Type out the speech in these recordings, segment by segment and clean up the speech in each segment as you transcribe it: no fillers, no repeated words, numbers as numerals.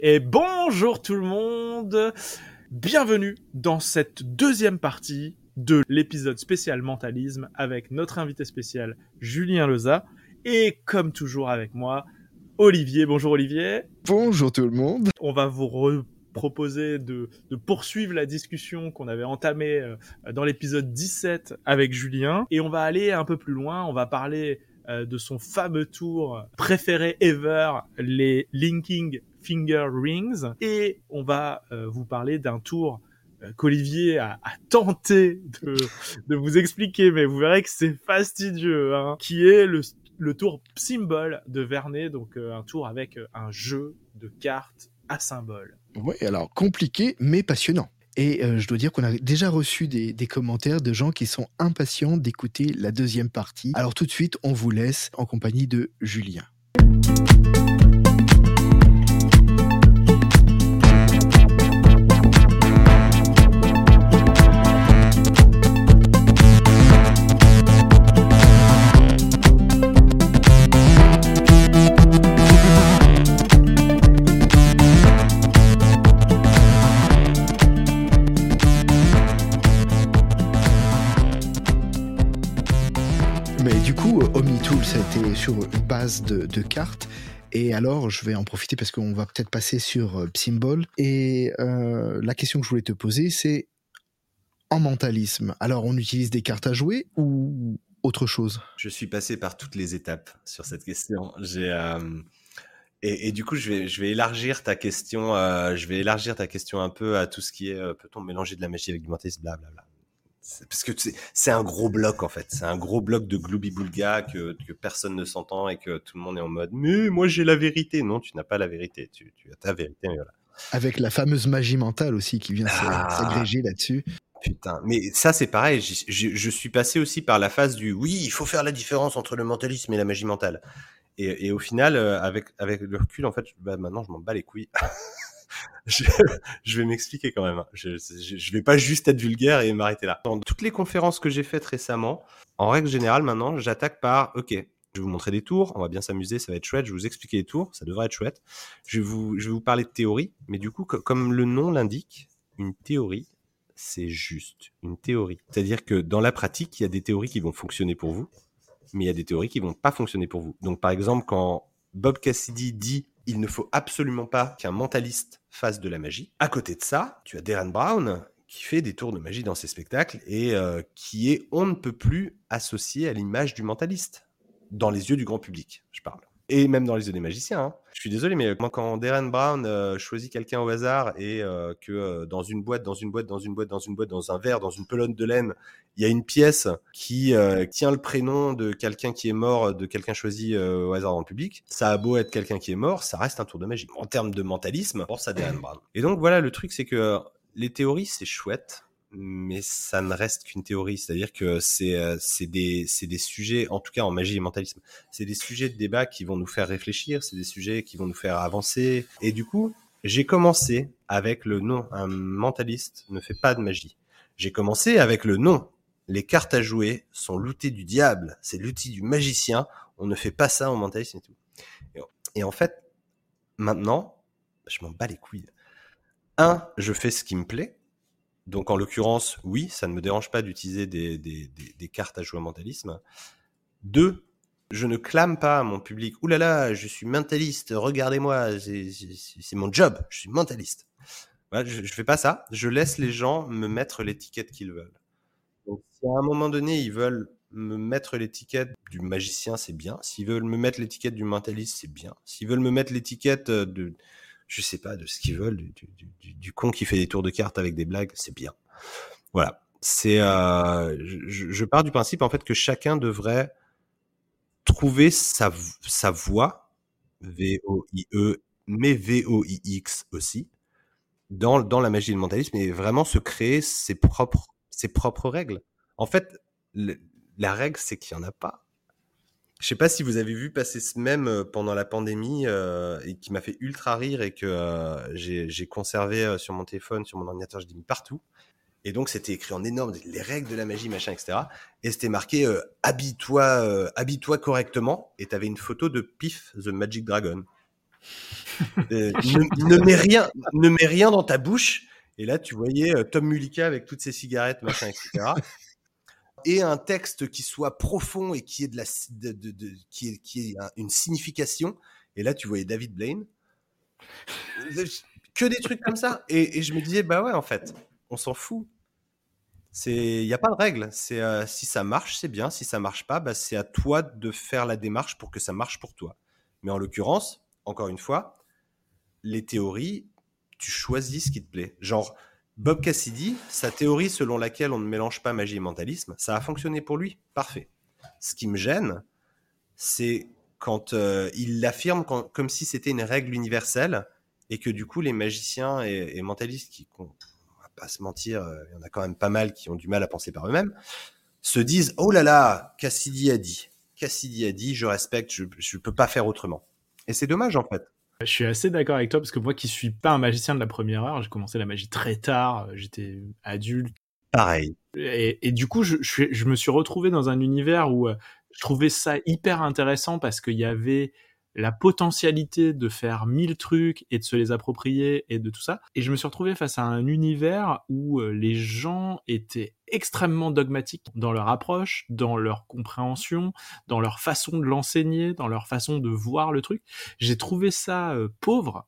Et bonjour tout le monde, bienvenue dans cette deuxième partie de l'épisode spécial mentalisme avec notre invité spécial Julien Leza et comme toujours avec moi Olivier. Bonjour Olivier. Bonjour tout le monde. On va vous proposer de poursuivre la discussion qu'on avait entamée dans l'épisode 17 avec Julien et on va aller un peu plus loin, on va parler de son fameux tour préféré ever, les Linking Finger Rings, et on va vous parler d'un tour qu'Olivier a tenté de vous expliquer, mais vous verrez que c'est fastidieux, hein, qui est le tour symbole de Vernet, donc un tour avec un jeu de cartes à symboles. Oui, alors compliqué mais passionnant. Et je dois dire qu'on a déjà reçu des commentaires de gens qui sont impatients d'écouter la deuxième partie. Alors tout de suite, on vous laisse en compagnie de Julien. OmniTool, ça a été sur une base de cartes. Et alors, je vais en profiter parce qu'on va peut-être passer sur Psymbol. Et la question que je voulais te poser, c'est en mentalisme. Alors, on utilise des cartes à jouer ou autre chose ? Je suis passé par toutes les étapes sur cette question. Et du coup, je vais élargir ta question. Je vais élargir ta question un peu à tout ce qui est peut-on mélanger de la magie avec du mentalisme, blablabla. Parce que c'est un gros bloc en fait, c'est un gros bloc de gloubi-boulga que personne ne s'entend et que tout le monde est en mode mais moi j'ai la vérité. Non, tu n'as pas la vérité, tu as ta vérité. Mais voilà. Avec la fameuse magie mentale aussi qui vient s'agréger là-dessus. Putain, mais ça c'est pareil, je suis passé aussi par la phase du oui, il faut faire la différence entre le mentalisme et la magie mentale. Et au final, avec le recul, en fait, maintenant je m'en bats les couilles. Je vais m'expliquer quand même. Je vais pas juste être vulgaire et m'arrêter là. Dans toutes les conférences que j'ai faites récemment, en règle générale, maintenant, j'attaque par OK, je vais vous montrer des tours, on va bien s'amuser, ça va être chouette, je vais vous expliquer les tours, ça devrait être chouette. Je vais vous parler de théorie, mais du coup, comme le nom l'indique, une théorie, c'est juste une théorie. C'est-à-dire que dans la pratique, il y a des théories qui vont fonctionner pour vous, mais il y a des théories qui vont pas fonctionner pour vous. Donc, par exemple, quand Bob Cassidy dit « Il ne faut absolument pas qu'un mentaliste fasse de la magie », à côté de ça, tu as Darren Brown qui fait des tours de magie dans ses spectacles et qui est on ne peut plus associé à l'image du mentaliste. Dans les yeux du grand public, je parle. Et même dans les yeux des magiciens. Hein. Je suis désolé, mais moi, quand Darren Brown choisit quelqu'un au hasard et que dans une boîte, dans un verre, dans une pelote de laine, il y a une pièce qui tient le prénom de quelqu'un qui est mort, de quelqu'un choisi au hasard dans le public, ça a beau être quelqu'un qui est mort, ça reste un tour de magie. En termes de mentalisme, pense à Darren Brown. Et donc voilà, le truc, c'est que les théories, c'est chouette, mais ça ne reste qu'une théorie, c'est-à-dire que c'est des sujets, en tout cas en magie et mentalisme, c'est des sujets de débat qui vont nous faire réfléchir, c'est des sujets qui vont nous faire avancer. Et du coup, j'ai commencé avec le non, un mentaliste ne fait pas de magie. J'ai commencé avec le non, les cartes à jouer sont l'outil du diable, c'est l'outil du magicien, on ne fait pas ça en mentalisme et tout. Et en fait, maintenant, je m'en bats les couilles. Je fais ce qui me plaît. Donc, en l'occurrence, oui, ça ne me dérange pas d'utiliser des cartes à jouer en mentalisme. 2, je ne clame pas à mon public « Ouh là là, je suis mentaliste, regardez-moi, c'est mon job, je suis mentaliste ». Voilà, je ne fais pas ça. Je laisse les gens me mettre l'étiquette qu'ils veulent. Donc, si à un moment donné, ils veulent me mettre l'étiquette du magicien, c'est bien. S'ils veulent me mettre l'étiquette du mentaliste, c'est bien. S'ils veulent me mettre l'étiquette de... je sais pas, de ce qu'ils veulent, du con qui fait des tours de cartes avec des blagues, c'est bien. Voilà. C'est, je pars du principe, en fait, que chacun devrait trouver sa voie, V-O-I-E, mais V-O-I-X aussi, dans la magie et le mentalisme, et vraiment se créer ses propres règles. En fait, la règle, c'est qu'il n'y en a pas. Je sais pas si vous avez vu passer ce mème pendant la pandémie et qui m'a fait ultra rire et que j'ai conservé sur mon téléphone, sur mon ordinateur, je l'ai mis partout. Et donc c'était écrit en énorme, les règles de la magie, machin, etc. Et c'était marqué habille-toi correctement. Et t'avais une photo de Pif, the Magic Dragon. Ne mets rien dans ta bouche. Et là, tu voyais Tom Mullica avec toutes ses cigarettes, machin, etc. Et un texte qui soit profond et qui ait qui ait une signification. Et là, tu voyais David Blaine. Que des trucs comme ça. Et je me disais, bah ouais, en fait, on s'en fout. Il n'y a pas de règle. Si ça marche, c'est bien. Si ça marche pas, bah, c'est à toi de faire la démarche pour que ça marche pour toi. Mais en l'occurrence, encore une fois, les théories, tu choisis ce qui te plaît. Genre, Bob Cassidy, sa théorie selon laquelle on ne mélange pas magie et mentalisme, ça a fonctionné pour lui. Parfait. Ce qui me gêne, c'est quand il l'affirme comme si c'était une règle universelle et que du coup, les magiciens et mentalistes on va pas se mentir, il y en a quand même pas mal qui ont du mal à penser par eux-mêmes, se disent « Oh là là, Cassidy a dit, je respecte, je peux pas faire autrement. » Et c'est dommage en fait. Je suis assez d'accord avec toi parce que moi qui suis pas un magicien de la première heure, j'ai commencé la magie très tard, j'étais adulte. Pareil. Et du coup, je me suis retrouvé dans un univers où je trouvais ça hyper intéressant parce qu'il y avait la potentialité de faire 1000 trucs et de se les approprier et de tout ça. Et je me suis retrouvé face à un univers où les gens étaient extrêmement dogmatiques dans leur approche, dans leur compréhension, dans leur façon de l'enseigner, dans leur façon de voir le truc. J'ai trouvé ça pauvre.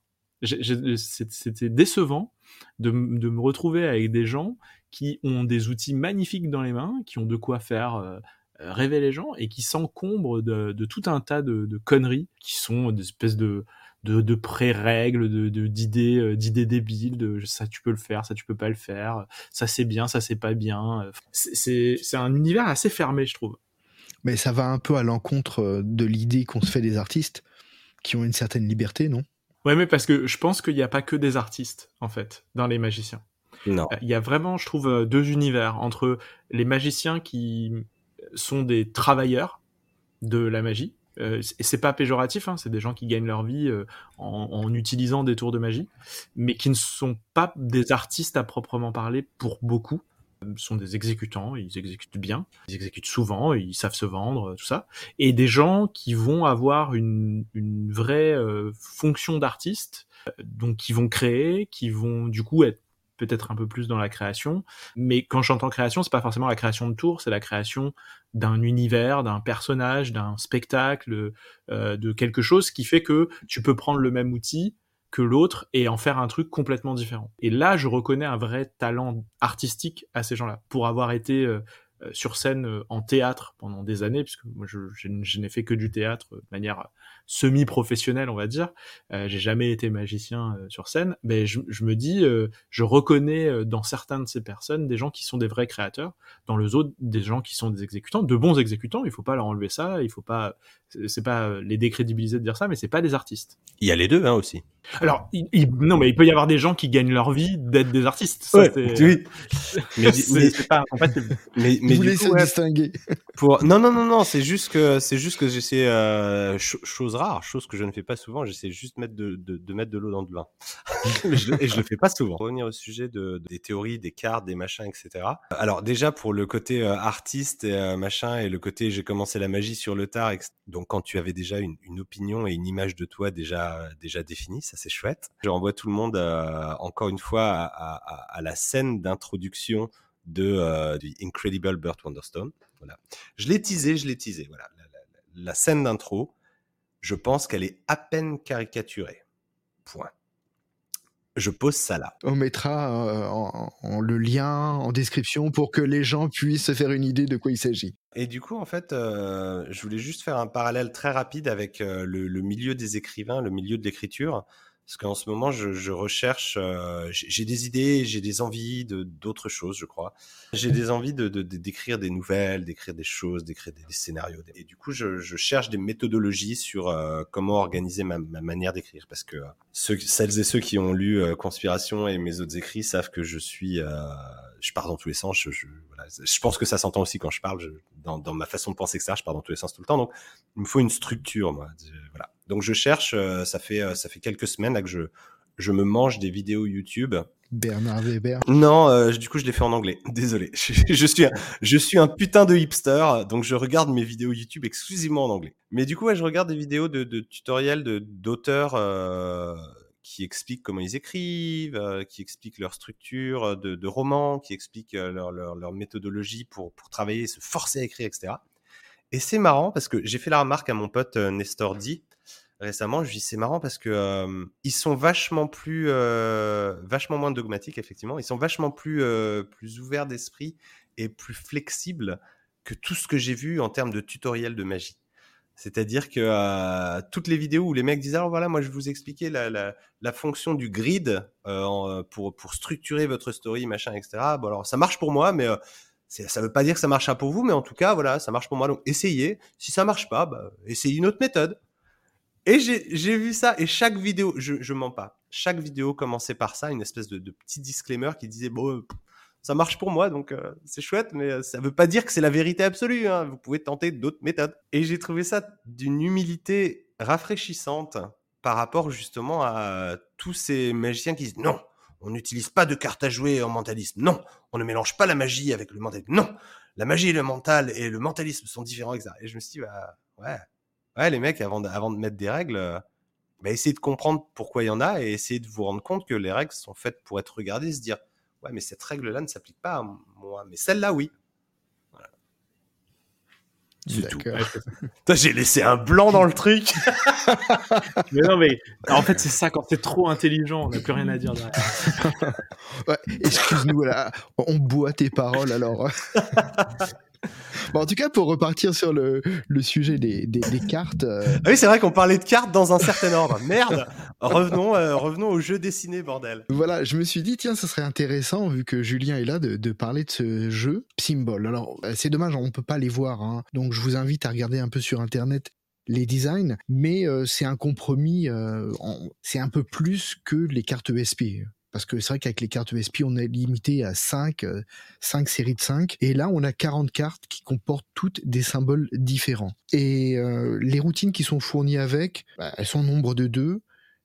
C'était décevant de me retrouver avec des gens qui ont des outils magnifiques dans les mains, qui ont de quoi faire rêver les gens et qui s'encombrent de tout un tas de conneries qui sont des espèces de pré-règles, d'idées débiles, ça tu peux le faire, ça tu peux pas le faire, ça c'est bien, ça c'est pas bien. C'est un univers assez fermé, je trouve. Mais ça va un peu à l'encontre de l'idée qu'on se fait des artistes qui ont une certaine liberté, non ? Ouais, mais parce que je pense qu'il n'y a pas que des artistes, en fait, dans les magiciens. Non. Il y a vraiment, je trouve, deux univers entre les magiciens qui sont des travailleurs de la magie. Et c'est pas péjoratif, hein, c'est des gens qui gagnent leur vie en utilisant des tours de magie, mais qui ne sont pas des artistes à proprement parler pour beaucoup. Sont des exécutants, ils exécutent bien, ils exécutent souvent, ils savent se vendre, tout ça. Et des gens qui vont avoir une vraie fonction d'artiste, donc qui vont créer, qui vont du coup être peut-être un peu plus dans la création. Mais quand j'entends création, c'est pas forcément la création de tours, c'est la création d'un univers, d'un personnage, d'un spectacle, de quelque chose qui fait que tu peux prendre le même outil que l'autre et en faire un truc complètement différent. Et là, je reconnais un vrai talent artistique à ces gens-là. Pour avoir été sur scène en théâtre pendant des années, puisque moi je n'ai fait que du théâtre de manière semi-professionnelle, on va dire. J'ai jamais été magicien sur scène, mais je me dis, je reconnais dans certains de ces personnes des gens qui sont des vrais créateurs, dans les autres des gens qui sont des exécutants, de bons exécutants. Il faut pas leur enlever ça, il faut pas, c'est pas les décrédibiliser de dire ça, mais c'est pas des artistes. Il y a les deux, hein, aussi. Alors, non, mais il peut y avoir des gens qui gagnent leur vie d'être des artistes. Ça, ouais, oui. Mais c'est pas incompatible. Mais vous voulez se distinguer. Non, c'est juste que j'essaie chose rare, chose que je ne fais pas souvent. J'essaie juste de mettre de l'eau dans le vin. Et je le fais pas souvent. Pour revenir au sujet des théories, des cartes, des machins, etc. Alors déjà pour le côté artiste et machin et le côté j'ai commencé la magie sur le tard. Donc quand tu avais déjà une opinion et une image de toi déjà définie, ça c'est chouette. Je renvoie tout le monde encore une fois à la scène d'introduction du Incredible Burt Wonderstone. Voilà. Je l'ai teasé. Voilà. La scène d'intro, je pense qu'elle est à peine caricaturée. Point. Je pose ça là. On mettra le lien en description pour que les gens puissent se faire une idée de quoi il s'agit. Et du coup, en fait, je voulais juste faire un parallèle très rapide avec le milieu des écrivains, le milieu de l'écriture. Parce qu'en ce moment, je recherche, j'ai des idées, j'ai des envies d'autres choses, je crois. J'ai des envies d'écrire des nouvelles, d'écrire des choses, d'écrire des scénarios. Et du coup, je cherche des méthodologies sur comment organiser ma manière d'écrire. Parce que celles et ceux qui ont lu Conspiration et mes autres écrits savent que je pars dans tous les sens. Voilà. Je pense que ça s'entend aussi quand je parle. Dans ma façon de penser, etc., je pars dans tous les sens tout le temps. Donc, il me faut une structure, moi. Voilà. Donc je cherche, ça fait quelques semaines là que je me mange des vidéos YouTube Bernard Weber. Non, du coup, je l'ai fait en anglais. Désolé. Je suis un putain de hipster, donc je regarde mes vidéos YouTube exclusivement en anglais. Mais du coup, ouais, je regarde des vidéos de tutoriels d'auteurs qui expliquent comment ils écrivent, qui expliquent leur structure de romans, qui expliquent leur méthodologie pour travailler, se forcer à écrire, etc. Et c'est marrant parce que j'ai fait la remarque à mon pote Nestor D récemment. Je lui dis c'est marrant parce que ils sont vachement moins dogmatiques, effectivement. Ils sont vachement plus ouverts d'esprit et plus flexibles que tout ce que j'ai vu en termes de tutoriels de magie. C'est-à-dire que toutes les vidéos où les mecs disent alors voilà, moi je vais vous expliquer la fonction du grid pour structurer votre story, machin, etc. Bon alors ça marche pour moi, mais ça veut pas dire que ça marchera pour vous, mais en tout cas voilà, ça marche pour moi. Donc essayez. Si ça marche pas, essayez une autre méthode. Et j'ai vu ça, et chaque vidéo, je mens pas, chaque vidéo commençait par ça, une espèce de petit disclaimer qui disait bon, ça marche pour moi, donc c'est chouette, mais ça veut pas dire que c'est la vérité absolue, hein. Vous pouvez tenter d'autres méthodes. Et j'ai trouvé ça d'une humilité rafraîchissante par rapport justement à tous ces magiciens qui disent non, on n'utilise pas de cartes à jouer en mentalisme, non, on ne mélange pas la magie avec le mentalisme, non, la magie et le mental et le mentalisme sont différents, etc. Et je me suis dit ouais, les mecs, avant de mettre des règles, essayez de comprendre pourquoi il y en a et essayez de vous rendre compte que les règles sont faites pour être regardées et se dire ouais, mais cette règle-là ne s'applique pas à moi, mais celle-là, oui. Voilà. C'est tout. Putain, j'ai laissé un blanc dans le truc. Mais non, mais en fait, c'est ça, quand t'es trop intelligent, on n'a plus rien à dire derrière. Ouais, excuse-nous, là, on boit tes paroles alors. Bon, en tout cas, pour repartir sur le sujet des cartes. Ah oui, c'est vrai qu'on parlait de cartes dans un certain ordre. Merde. Revenons au jeu dessiné, bordel. Voilà, je me suis dit, tiens, ça serait intéressant, vu que Julien est là, de parler de ce jeu, Symbol. Alors, c'est dommage, on peut pas les voir, hein. Donc je vous invite à regarder un peu sur Internet les designs, mais c'est un compromis, c'est un peu plus que les cartes ESP. Parce que c'est vrai qu'avec les cartes ESP, on est limité à 5 séries de 5. Et là, on a 40 cartes qui comportent toutes des symboles différents. Et les routines qui sont fournies avec, elles sont au nombre de 2,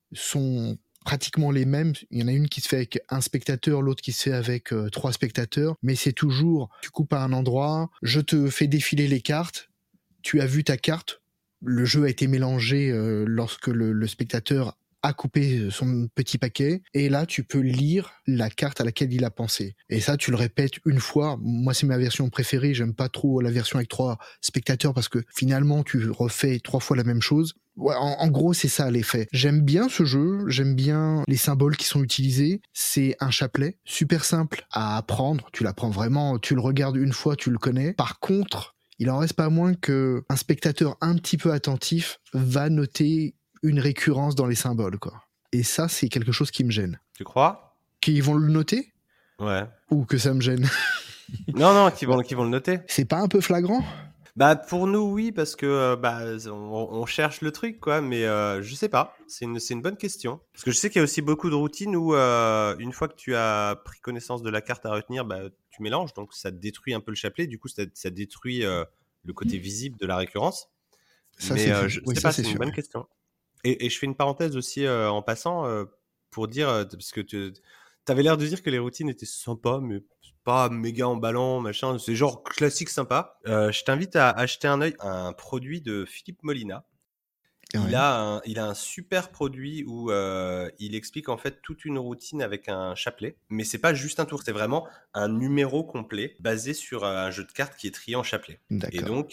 sont pratiquement les mêmes. Il y en a une qui se fait avec un spectateur, l'autre qui se fait avec 3 spectateurs. Mais c'est toujours, tu coupes à un endroit, je te fais défiler les cartes, tu as vu ta carte, le jeu a été mélangé lorsque le spectateur a coupé son petit paquet, et là tu peux lire la carte à laquelle il a pensé. Et ça, tu le répètes une fois. Moi, c'est ma version préférée. J'aime pas trop la version avec 3 spectateurs parce que finalement tu refais 3 fois la même chose. Ouais, en gros, c'est ça l'effet. J'aime bien ce jeu, j'aime bien les symboles qui sont utilisés. C'est un chapelet super simple à apprendre. Tu l'apprends vraiment, tu le regardes une fois, tu le connais. Par contre, il en reste pas moins que un spectateur un petit peu attentif va noter une récurrence dans les symboles, quoi. Et ça, c'est quelque chose qui me gêne. Tu crois ? Qu'ils vont le noter ? Ouais. Ou que ça me gêne ? Non, qu'ils vont le noter. C'est pas un peu flagrant ? Pour nous, oui, parce que on cherche le truc, quoi. Mais je sais pas. C'est une bonne question. Parce que je sais qu'il y a aussi beaucoup de routines où une fois que tu as pris connaissance de la carte à retenir, tu mélanges, donc ça détruit un peu le chapelet. Du coup, ça détruit le côté visible de la récurrence. Ça, mais je oui, sais ça, pas, c'est une sûr. bonne question. Et je fais une parenthèse aussi en passant pour dire, parce que t'avais l'air de dire que les routines étaient sympas, mais pas méga emballant, machin. C'est genre classique sympa. Je t'invite à acheter un œil à un produit de Philippe Molina. Ouais. Il a un super produit où il explique en fait toute une routine avec un chapelet, mais c'est pas juste un tour, c'est vraiment un numéro complet basé sur un jeu de cartes qui est trié en chapelet. D'accord. Et donc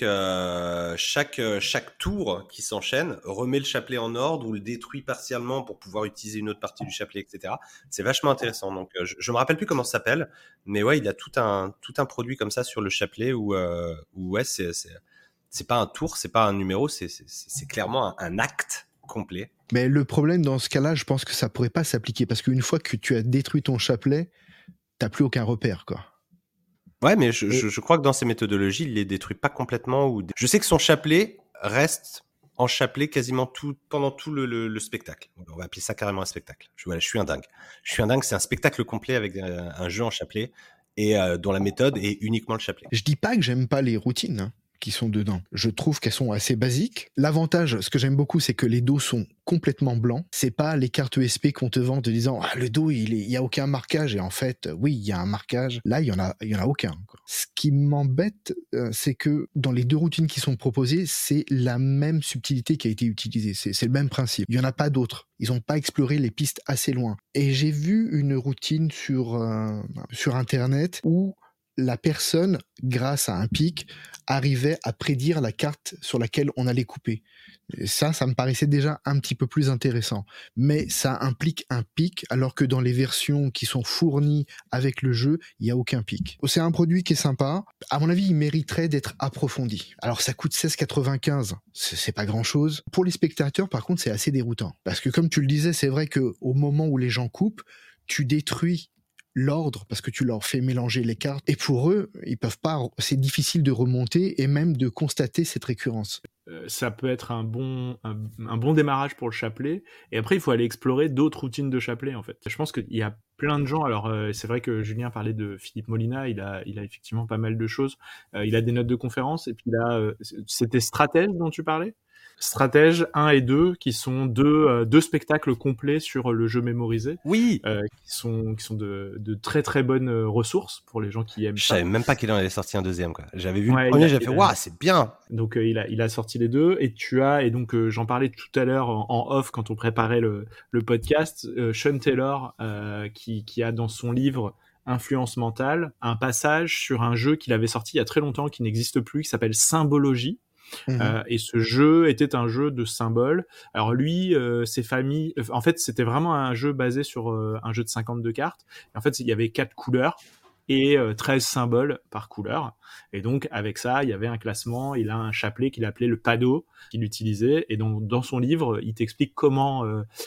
chaque tour qui s'enchaîne remet le chapelet en ordre ou le détruit partiellement pour pouvoir utiliser une autre partie du chapelet, etc. C'est vachement intéressant. Donc je me rappelle plus comment ça s'appelle, mais ouais, il a tout un produit comme ça sur le chapelet où ouais, c'est pas un tour, c'est pas un numéro, c'est clairement un acte complet. Mais le problème dans ce cas-là, je pense que ça pourrait pas s'appliquer parce qu'une fois que tu as détruit ton chapelet, t'as plus aucun repère, quoi. Ouais, mais je crois que dans ces méthodologies, il les détruit pas complètement. Je sais que son chapelet reste en chapelet quasiment pendant tout le spectacle. On va appeler ça carrément un spectacle. Je suis un dingue. C'est un spectacle complet avec un jeu en chapelet et dont la méthode est uniquement le chapelet. Je dis pas que j'aime pas les routines, hein. qui sont dedans. Je trouve qu'elles sont assez basiques. L'avantage, ce que j'aime beaucoup, c'est que les dos sont complètement blancs. C'est pas les cartes ESP qu'on te vend en te disant le dos il y a aucun marquage, et en fait oui, il y a un marquage. Là il y en a aucun, quoi. Ce qui m'embête, c'est que dans les deux routines qui sont proposées, c'est la même subtilité qui a été utilisée. C'est le même principe. Il y en a pas d'autres. Ils ont pas exploré les pistes assez loin. Et j'ai vu une routine sur internet où la personne, grâce à un pic, arrivait à prédire la carte sur laquelle on allait couper. Et ça me paraissait déjà un petit peu plus intéressant. Mais ça implique un pic, alors que dans les versions qui sont fournies avec le jeu, il n'y a aucun pic. C'est un produit qui est sympa. À mon avis, il mériterait d'être approfondi. Alors ça coûte 16,95. C'est pas grand-chose. Pour les spectateurs, par contre, c'est assez déroutant. Parce que comme tu le disais, c'est vrai qu'au moment où les gens coupent, tu détruis l'ordre parce que tu leur fais mélanger les cartes, et pour eux ils peuvent pas, c'est difficile de remonter et même de constater cette récurrence. Ça peut être un bon démarrage pour le chapelet, et après il faut aller explorer d'autres routines de chapelet en fait. Je pense qu'il y a plein de gens, alors c'est vrai que Julien parlait de Philippe Molina, il a effectivement pas mal de choses, il a des notes de conférence, et puis c'était Stratège dont tu parlais, Stratège 1 et 2, qui sont deux spectacles complets sur le jeu mémorisé. Oui. Qui sont de très très bonnes ressources pour les gens qui aiment ça. Je savais même pas qu'il en avait sorti un deuxième, quoi. J'avais vu le premier, j'avais fait waouh, c'est bien. Donc il a sorti les deux, et donc j'en parlais tout à l'heure en off quand on préparait le podcast, Sean Taylor qui a dans son livre Influence mentale un passage sur un jeu qu'il avait sorti il y a très longtemps, qui n'existe plus, qui s'appelle Symbologie. Et ce jeu était un jeu de symboles. Alors lui, ses familles, en fait, c'était vraiment un jeu basé sur un jeu de 52 cartes. Et en fait, il y avait 4 couleurs et 13 symboles par couleur. Et donc, avec ça, il y avait un classement. Il a un chapelet qu'il appelait le Pado, qu'il utilisait. Et donc, dans son livre, il t'explique comment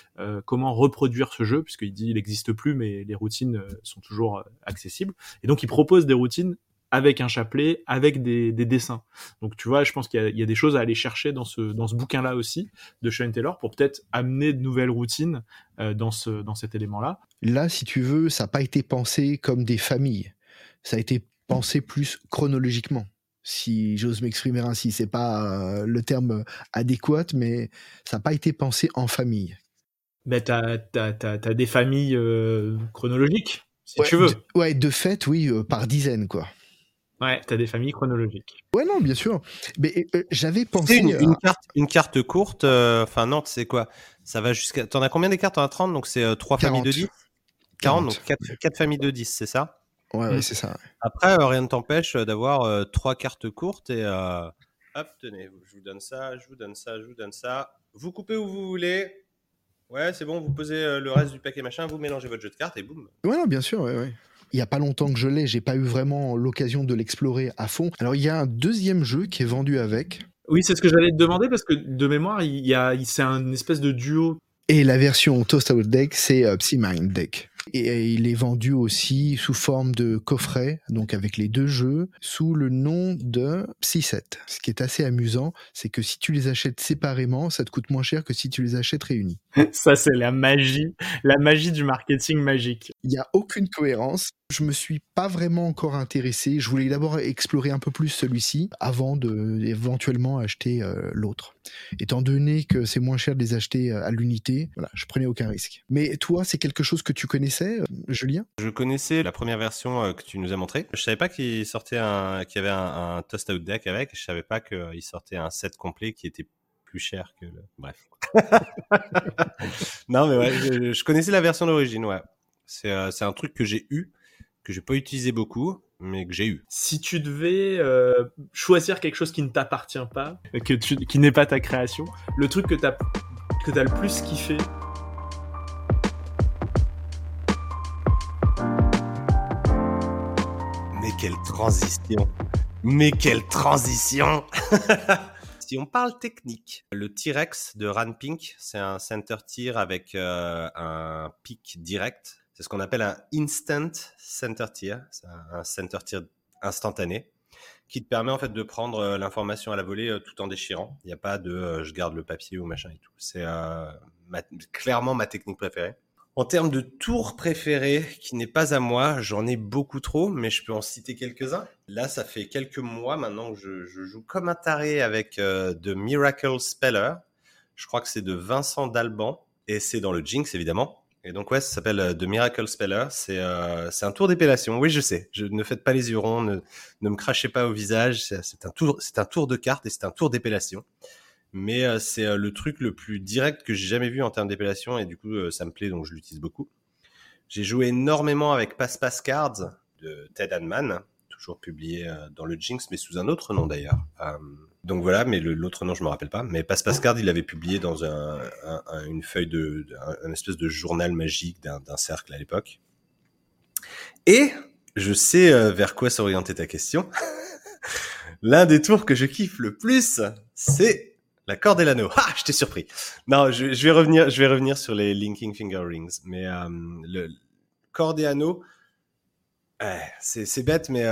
reproduire ce jeu, puisqu'il dit il n'existe plus, mais les routines sont toujours accessibles. Et donc, il propose des routines avec un chapelet, avec des dessins. Donc tu vois, je pense qu'il y a des choses à aller chercher dans ce bouquin-là aussi, de Sean Taylor, pour peut-être amener de nouvelles routines dans cet élément-là. Là, si tu veux, ça n'a pas été pensé comme des familles. Ça a été pensé plus chronologiquement. Si j'ose m'exprimer ainsi, c'est pas le terme adéquat, mais ça n'a pas été pensé en famille. Ben t'as des familles chronologiques, si tu veux. De fait, oui, par dizaines, quoi. Ouais, t'as des familles chronologiques. Ouais, non, bien sûr. Mais j'avais pensé... Une carte courte, enfin non, tu sais quoi, ça va jusqu'à... T'en as combien des cartes? T'en as 30, donc c'est 3 familles de 10 40, donc 4 familles de 10, c'est ça? Ouais, c'est ça. Ouais. Après, rien ne t'empêche d'avoir 3 cartes courtes et... hop, tenez, je vous donne ça, je vous donne ça, je vous donne ça. Vous coupez où vous voulez. Ouais, c'est bon, vous posez le reste du paquet machin, vous mélangez votre jeu de cartes et boum. Ouais, non, bien sûr, ouais. Il n'y a pas longtemps que je l'ai, j'ai pas eu vraiment l'occasion de l'explorer à fond. Alors, il y a un deuxième jeu qui est vendu avec. Oui, c'est ce que j'allais te demander, parce que de mémoire, c'est un espèce de duo. Et la version Toast Out Deck, c'est Psymind Deck. Et il est vendu aussi sous forme de coffret, donc avec les deux jeux, sous le nom de Psy7. Ce qui est assez amusant, c'est que si tu les achètes séparément, ça te coûte moins cher que si tu les achètes réunis. Ça, c'est la magie du marketing magique. Il n'y a aucune cohérence. Je me suis pas vraiment encore intéressé. Je voulais d'abord explorer un peu plus celui-ci avant de éventuellement acheter l'autre. Étant donné que c'est moins cher de les acheter à l'unité, voilà, je prenais aucun risque. Mais toi, c'est quelque chose que tu connaissais, Julien? Je connaissais la première version que tu nous as montrée. Je savais pas qu'il sortait qu'il y avait un Toast Out Deck avec. Je savais pas qu'il sortait un set complet qui était plus cher que le... Bref. Non, mais ouais, je connaissais la version d'origine, ouais. C'est un truc que j'ai eu, que j'ai pas utilisé beaucoup, mais que j'ai eu. Si tu devais choisir quelque chose qui ne t'appartient pas, qui n'est pas ta création, le truc que t'as le plus kiffé. Mais quelle transition Si on parle technique, le T-Rex de Ranpink, c'est un center tier avec un pic direct. C'est ce qu'on appelle un instant center tier. C'est un center tier instantané qui te permet en fait de prendre l'information à la volée tout en déchirant. Il n'y a pas de je garde le papier ou machin et tout. C'est clairement ma technique préférée. En termes de tour préféré qui n'est pas à moi, j'en ai beaucoup trop, mais je peux en citer quelques-uns. Là, ça fait quelques mois maintenant que je joue comme un taré avec The Miracle Speller. Je crois que c'est de Vincent Dalban et c'est dans le Jinx évidemment. Et donc ouais, ça s'appelle The Miracle Speller. C'est un tour d'épellation. Oui, je sais. Ne faites pas les hurons, ne me crachez pas au visage. C'est un tour de cartes et c'est un tour d'épellation. Mais c'est le truc le plus direct que j'ai jamais vu en termes d'épellation et du coup ça me plaît donc je l'utilise beaucoup. J'ai joué énormément avec Pass Cards de Ted Hanman, toujours publié dans le Jinx mais sous un autre nom d'ailleurs. Donc voilà, mais l'autre nom je me rappelle pas. Mais Pass Card il l'avait publié dans une feuille un espèce de journal magique d'un cercle à l'époque. Et je sais vers quoi s'orienter ta question. L'un des tours que je kiffe le plus, c'est la corde et l'anneau. Ah, je t'ai surpris. Non, je vais revenir sur les Linking Finger Rings. Mais le corde et anneau, c'est bête, mais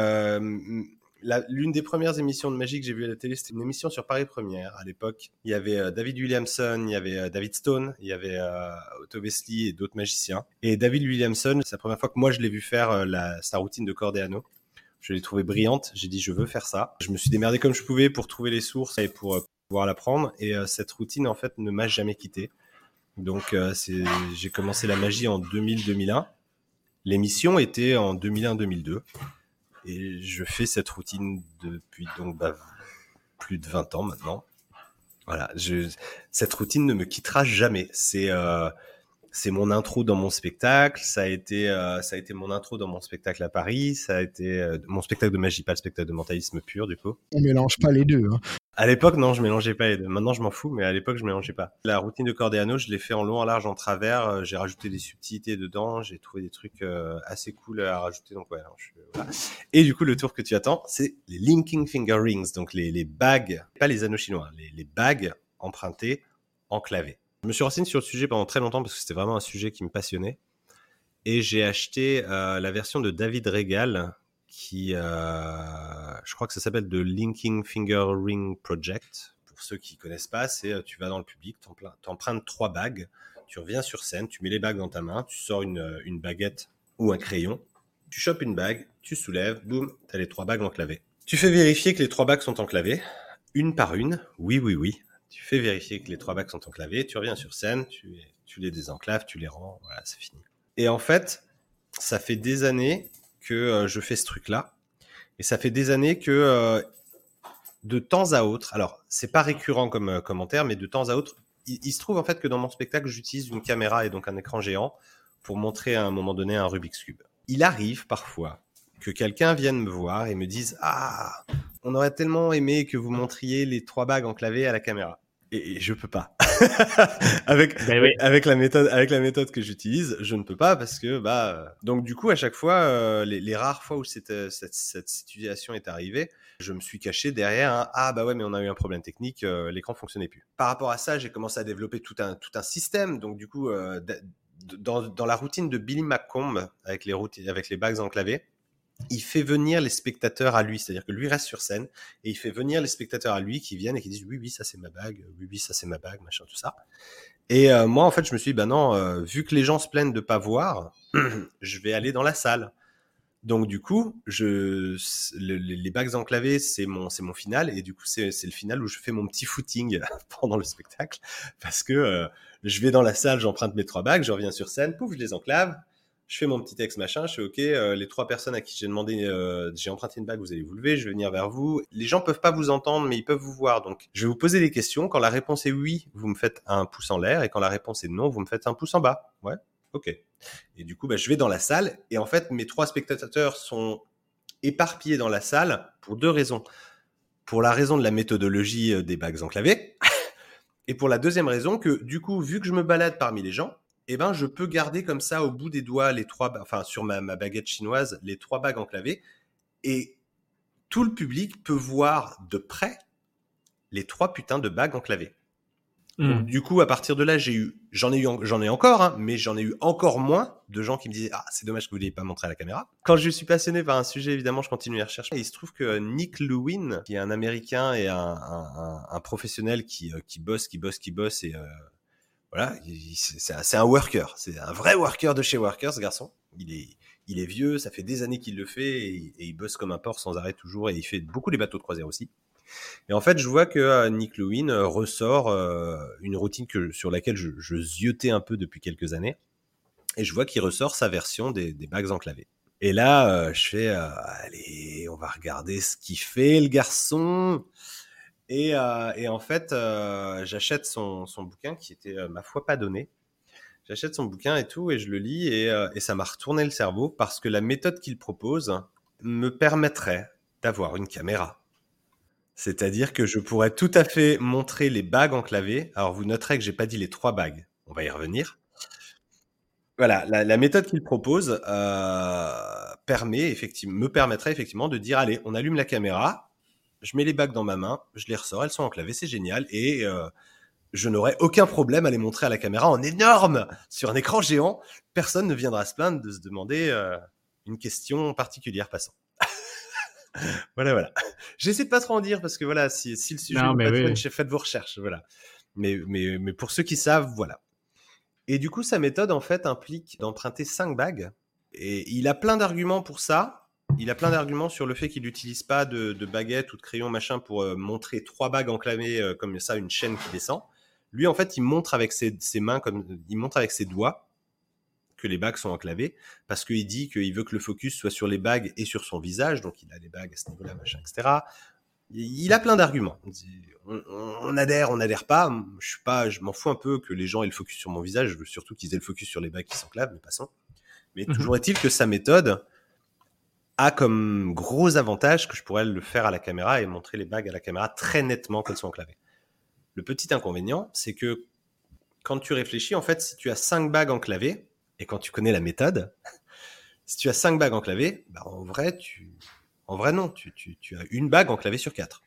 l'une des premières émissions de magie que j'ai vues à la télé, c'était une émission sur Paris Première. À l'époque, il y avait David Williamson, il y avait David Stone, il y avait Otto Wesley et d'autres magiciens. Et David Williamson, c'est la première fois que moi je l'ai vu faire sa routine de corde et anneau. Je l'ai trouvée brillante. J'ai dit, je veux faire ça. Je me suis démerdé comme je pouvais pour trouver les sources et pour pouvoir l'apprendre. Et cette routine, en fait, ne m'a jamais quitté. Donc, j'ai commencé la magie en 2000-2001. L'émission était en 2001-2002. Et je fais cette routine depuis donc plus de 20 ans maintenant. Voilà, cette routine ne me quittera jamais. C'est mon intro dans mon spectacle, ça a été mon intro dans mon spectacle à Paris, ça a été mon spectacle de magie, pas le spectacle de mentalisme pur du coup. On mélange pas les deux. Hein. À l'époque, non, je mélangeais pas les deux. Maintenant, je m'en fous, mais à l'époque, je mélangeais pas. La routine de corde et anneau, je l'ai fait en long, en large, en travers. J'ai rajouté des subtilités dedans. J'ai trouvé des trucs assez cool à rajouter. Donc voilà. Voilà. Et du coup, le tour que tu attends, c'est les Linking Finger Rings, donc les bagues, pas les anneaux chinois, les bagues empruntées en clavé. Je me suis renseigné sur le sujet pendant très longtemps parce que c'était vraiment un sujet qui me passionnait. Et j'ai acheté la version de David Regal qui, je crois que ça s'appelle The Linking Finger Ring Project. Pour ceux qui connaissent pas, c'est tu vas dans le public, t'empruntes 3 bagues, tu reviens sur scène, tu mets les bagues dans ta main, tu sors une baguette ou un crayon, tu chopes une bague, tu soulèves, boum, t'as les 3 bagues enclavées. Tu fais vérifier que les 3 bagues sont enclavées, une par une, oui. Tu fais vérifier que les 3 bagues sont enclavées, tu reviens sur scène, tu les désenclaves, tu les rends, voilà, c'est fini. Et en fait, ça fait des années que je fais ce truc-là. Et ça fait des années que de temps à autre, alors c'est pas récurrent comme commentaire, mais de temps à autre, il se trouve en fait que dans mon spectacle, j'utilise une caméra et donc un écran géant pour montrer à un moment donné un Rubik's Cube. Il arrive parfois que quelqu'un vienne me voir et me dise « Ah, on aurait tellement aimé que vous montriez les 3 bagues enclavées à la caméra. » Et je peux pas. avec la méthode que j'utilise, je ne peux pas parce que donc du coup à chaque fois les rares fois où cette situation est arrivée, je me suis caché derrière mais on a eu un problème technique, l'écran fonctionnait plus. Par rapport à ça, j'ai commencé à développer tout un système. Donc du coup dans la routine de Billy McComb avec les bagues enclavées, il fait venir les spectateurs à lui, c'est-à-dire que lui reste sur scène et il fait venir les spectateurs à lui qui viennent et qui disent oui ça c'est ma bague, oui ça c'est ma bague, machin tout ça. Et moi en fait je me suis dit non, vu que les gens se plaignent de pas voir, je vais aller dans la salle. Donc du coup les bagues enclavées c'est mon final et du coup c'est le final où je fais mon petit footing pendant le spectacle parce que je vais dans la salle, j'emprunte mes 3 bagues, je reviens sur scène, pouf je les enclave. Je fais mon petit texte machin, je fais OK, les 3 personnes à qui j'ai demandé, j'ai emprunté une bague, vous allez vous lever, je vais venir vers vous. Les gens peuvent pas vous entendre, mais ils peuvent vous voir. Donc, je vais vous poser des questions. Quand la réponse est oui, vous me faites un pouce en l'air. Et quand la réponse est non, vous me faites un pouce en bas. Ouais, OK. Et du coup, je vais dans la salle. Et en fait, mes 3 spectateurs sont éparpillés dans la salle pour 2 raisons. Pour la raison de la méthodologie des bagues enclavées. Et pour la deuxième raison que, du coup, vu que je me balade parmi les gens, je peux garder comme ça au bout des doigts sur ma baguette chinoise, les 3 bagues enclavées. Et tout le public peut voir de près les 3 putains de bagues enclavées. Donc, du coup, à partir de là, j'en ai encore, mais j'en ai eu encore moins de gens qui me disaient c'est dommage que vous ne l'ayez pas montré à la caméra. Quand je suis passionné par un sujet, évidemment, je continue à rechercher. Et il se trouve que Nick Lewin, qui est un Américain et un professionnel qui bosse et Voilà, c'est un worker, c'est un vrai worker de chez Worker, ce garçon. Il est vieux, ça fait des années qu'il le fait et il bosse comme un porc sans arrêt toujours et il fait beaucoup les bateaux de croisière aussi. Et en fait, je vois que Nick Lewin ressort une routine sur laquelle je ziotais un peu depuis quelques années et je vois qu'il ressort sa version des bagues enclavées. Et là, je fais allez, on va regarder ce qu'il fait le garçon. Et en fait, j'achète son bouquin qui était ma foi pas donné. J'achète son bouquin et tout et je le lis et ça m'a retourné le cerveau parce que la méthode qu'il propose me permettrait d'avoir une caméra. C'est-à-dire que je pourrais tout à fait montrer les bagues enclavées. Alors vous noterez que j'ai pas dit les 3 bagues. On va y revenir. Voilà, la méthode qu'il propose me permettrait effectivement de dire allez, on allume la caméra, je mets les bagues dans ma main, je les ressors, elles sont enclavées, c'est génial et je n'aurais aucun problème à les montrer à la caméra en énorme sur un écran géant. Personne ne viendra se plaindre de se demander une question particulière passant. Voilà. J'essaie de pas trop en dire parce que voilà, si le sujet Non, n'est mais pas oui. fun, faites vos recherches, voilà. Mais pour ceux qui savent, voilà. Et du coup, sa méthode en fait implique d'emprunter 5 bagues et il a plein d'arguments pour ça. Il a plein d'arguments sur le fait qu'il n'utilise pas de baguette ou de crayon machin pour montrer 3 bagues enclavées comme ça, une chaîne qui descend. Lui, en fait, il montre avec ses mains, il montre avec ses doigts que les bagues sont enclavées, parce qu'il dit qu'il veut que le focus soit sur les bagues et sur son visage, donc il a les bagues à ce niveau-là, machin, etc. Il a plein d'arguments. On adhère, on n'adhère pas. Je m'en fous un peu que les gens aient le focus sur mon visage, je veux surtout qu'ils aient le focus sur les bagues qui s'enclavent, mais passons. Mais toujours est-il que sa méthode a comme gros avantage que je pourrais le faire à la caméra et montrer les bagues à la caméra très nettement qu'elles sont enclavées. Le petit inconvénient, c'est que quand tu réfléchis, en fait, si tu as 5 bagues enclavées, et quand tu connais la méthode, si tu as 5 bagues enclavées, bah en vrai, non, tu as une bague enclavée sur 4.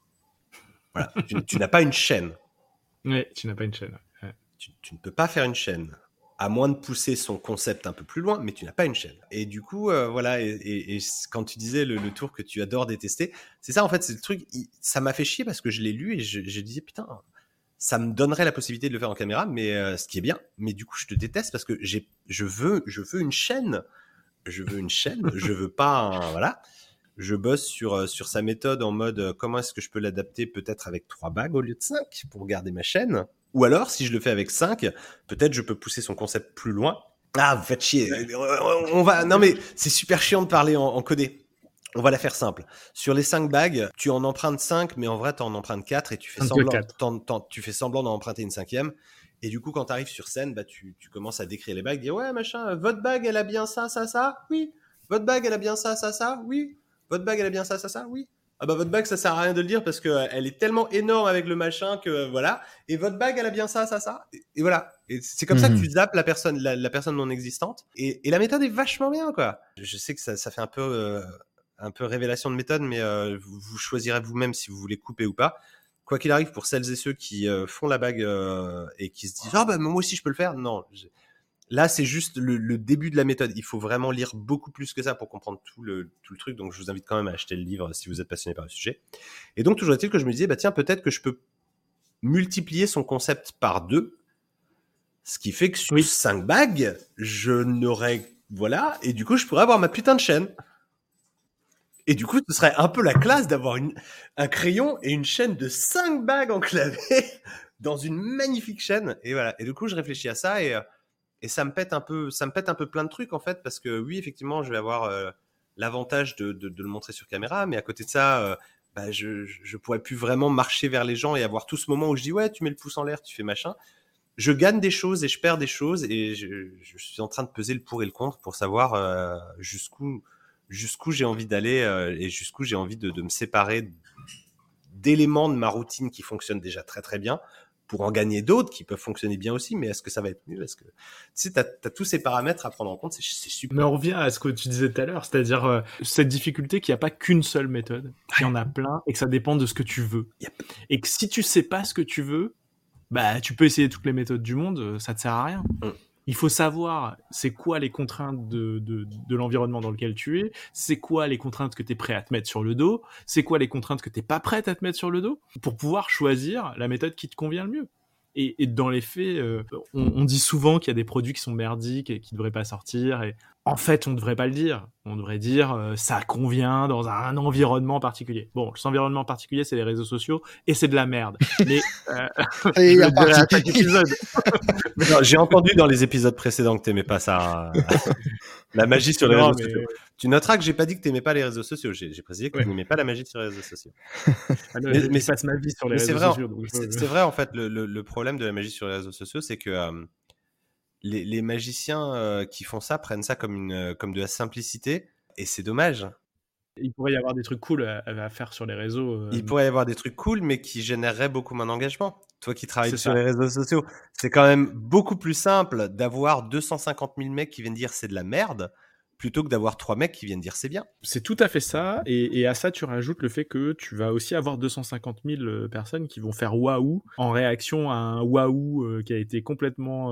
Voilà, tu n'as pas une chaîne. Oui, tu n'as pas une chaîne. Ouais. Tu ne peux pas faire une chaîne, à moins de pousser son concept un peu plus loin, mais tu n'as pas une chaîne. Et du coup, voilà, et quand tu disais le tour que tu adores détester, c'est ça en fait, c'est le truc, ça m'a fait chier parce que je l'ai lu et je disais putain, ça me donnerait la possibilité de le faire en caméra, mais ce qui est bien, mais du coup je te déteste parce que je veux une chaîne, je veux pas voilà. Je bosse sur sa méthode en mode comment est-ce que je peux l'adapter peut-être avec 3 bagues au lieu de 5 pour garder ma chaîne. Ou alors, si je le fais avec 5, peut-être je peux pousser son concept plus loin. Ah, vous faites chier. Non mais c'est super chiant de parler en codé. On va la faire simple. Sur les 5 bagues, tu en empruntes 5, mais en vrai, tu en empruntes 4 et tu fais semblant d'en emprunter une 5e. Et du coup, quand tu arrives sur scène, bah, tu commences à décrire les bagues. Dire, ouais, machin, votre bague, elle a bien ça, ça, ça, oui. Votre bague, elle a bien ça, ça, ça, oui. Votre bague, elle a bien ça, ça, ça, oui. Ah bah votre bague, ça sert à rien de le dire parce que elle est tellement énorme avec le machin que voilà. Et votre bague, elle a bien ça, ça, ça. Et voilà. Et c'est comme ça que tu zappes la personne non existante. Et la méthode est vachement bien, quoi. Je sais que ça fait un peu révélation de méthode, mais vous choisirez vous-même si vous voulez couper ou pas. Quoi qu'il arrive, pour celles et ceux qui font la bague et qui se disent ah bah moi aussi je peux le faire. Non. Là, c'est juste le début de la méthode. Il faut vraiment lire beaucoup plus que ça pour comprendre tout le truc. Donc, je vous invite quand même à acheter le livre si vous êtes passionné par le sujet. Et donc, toujours est-il que je me disais, bah tiens, peut-être que je peux multiplier son concept par 2. Ce qui fait que sur 5 bagues, je n'aurais... Voilà. Et du coup, je pourrais avoir ma putain de chaîne. Et du coup, ce serait un peu la classe d'avoir un crayon et une chaîne de 5 bagues enclavées dans une magnifique chaîne. Et voilà. Et du coup, je réfléchis à ça et ça me pète un peu plein de trucs en fait parce que oui effectivement je vais avoir l'avantage de le montrer sur caméra, mais à côté de ça bah, je pourrais plus vraiment marcher vers les gens et avoir tout ce moment où je dis ouais tu mets le pouce en l'air, tu fais machin. Je gagne des choses et je perds des choses et je suis en train de peser le pour et le contre pour savoir jusqu'où j'ai envie d'aller et jusqu'où j'ai envie de me séparer d'éléments de ma routine qui fonctionnent déjà très très bien pour en gagner d'autres qui peuvent fonctionner bien aussi, mais est-ce que ça va être mieux? Est-ce que tu sais, t'as tous ces paramètres à prendre en compte, c'est super. Mais on revient à ce que tu disais tout à l'heure, c'est-à-dire cette difficulté qu'il n'y a pas qu'une seule méthode, qu'il y en a plein et que ça dépend de ce que tu veux. Yep. Et que si tu sais pas ce que tu veux, bah tu peux essayer toutes les méthodes du monde, ça te sert à rien. Il faut savoir c'est quoi les contraintes de l'environnement dans lequel tu es, c'est quoi les contraintes que tu es prêt à te mettre sur le dos, c'est quoi les contraintes que tu n'es pas prêt à te mettre sur le dos, pour pouvoir choisir la méthode qui te convient le mieux. Et dans les faits, on dit souvent qu'il y a des produits qui sont merdiques et qui devraient pas sortir. Et en fait, on devrait pas le dire. On devrait dire ça convient dans un environnement particulier. Bon, cet environnement particulier, c'est les réseaux sociaux et c'est de la merde. Mais Et je à le dirai à partir- chaque épisode. Non, j'ai entendu dans les épisodes précédents que t'aimais pas ça. La magie sur les Non, réseaux mais- sociaux. Tu noteras que j'ai pas dit que t'aimais pas les réseaux sociaux. J'ai précisé que Ouais. tu n'aimais pas la magie sur les réseaux sociaux. Ah non, Mais je passe ma vie sur les mais c'est réseaux vrai, sociaux. Donc c'est vrai en fait. Le problème de la magie sur les réseaux sociaux, c'est que les magiciens qui font ça prennent ça comme de la simplicité, et c'est dommage. il pourrait y avoir des trucs cool à faire sur les réseaux. Il pourrait y avoir des trucs cool, mais qui généreraient beaucoup moins d'engagement. Toi qui travailles C'est sur ça. les réseaux sociaux, c'est quand même beaucoup plus simple d'avoir 250 000 mecs qui viennent dire c'est de la merde, plutôt que d'avoir 3 mecs qui viennent dire c'est bien. C'est tout à fait ça. Et à ça, tu rajoutes le fait que tu vas aussi avoir 250 000 personnes qui vont faire waouh en réaction à un waouh qui a été complètement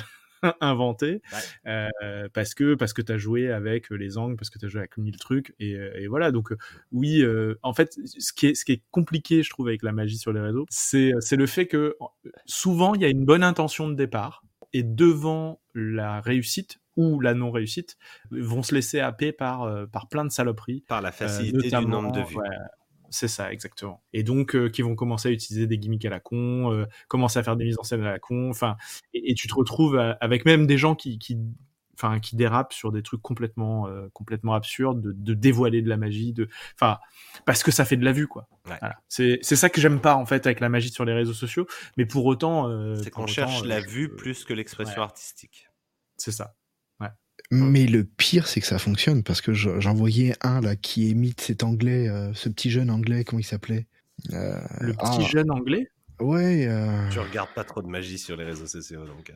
inventé, parce que t'as joué avec les angles, parce que t'as joué avec 1000 trucs, et voilà. Donc oui, en fait, ce qui est compliqué, je trouve, avec la magie sur les réseaux, c'est le fait que souvent il y a une bonne intention de départ, et devant la réussite ou la non-réussite, vont se laisser happer par plein de saloperies. Par la facilité du nombre de vues. Ouais, c'est ça, exactement. Et donc, qui vont commencer à utiliser des gimmicks à la con, commencer à faire des mises en scène à la con, enfin, et tu te retrouves avec même des gens qui dérapent sur des trucs complètement absurdes, de dévoiler de la magie, parce que ça fait de la vue, quoi. Ouais. Voilà. C'est ça que j'aime pas, en fait, avec la magie sur les réseaux sociaux, mais pour autant, c'est qu'on cherche la vue plus que l'expression ouais. artistique. C'est ça. Mais le pire, c'est que ça fonctionne, parce que j'en voyais un là qui imite cet anglais, ce petit jeune anglais, comment il s'appelait Le petit jeune anglais. Ouais. Tu regardes pas trop de magie sur les réseaux sociaux, donc.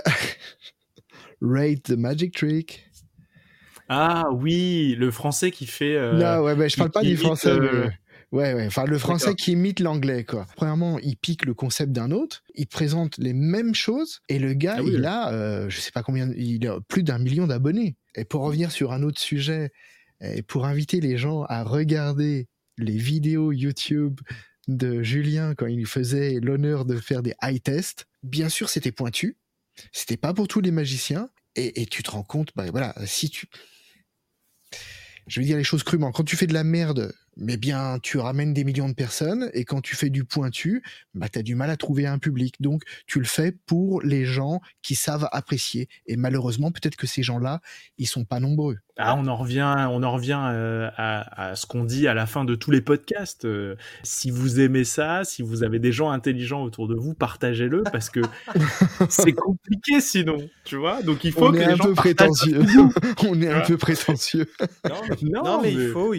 Rate the Magic Trick. Ah oui, le français qui fait. Non, ouais, mais je parle pas du français. Mais... Ouais. Enfin, le français D'accord. qui imite l'anglais, quoi. Premièrement, il pique le concept d'un autre, il présente les mêmes choses, et le gars, il a, je sais pas combien, il a plus d'1 million d'abonnés. Et pour revenir sur un autre sujet, et pour inviter les gens à regarder les vidéos YouTube de Julien quand il faisait l'honneur de faire des eye tests, bien sûr, c'était pointu. C'était pas pour tous les magiciens. Et tu te rends compte, bah voilà, si tu... Je vais dire les choses crûment. Quand tu fais de la merde, mais bien, tu ramènes des millions de personnes, et quand tu fais du pointu, bah, t'as du mal à trouver un public. Donc, tu le fais pour les gens qui savent apprécier. Et malheureusement, peut-être que ces gens-là, ils sont pas nombreux. Ah, on en revient à ce qu'on dit à la fin de tous les podcasts. Si vous aimez ça, si vous avez des gens intelligents autour de vous, partagez-le, parce que c'est compliqué sinon, tu vois. Donc il faut que les gens partagent. On est un peu prétentieux. Non, mais il faut.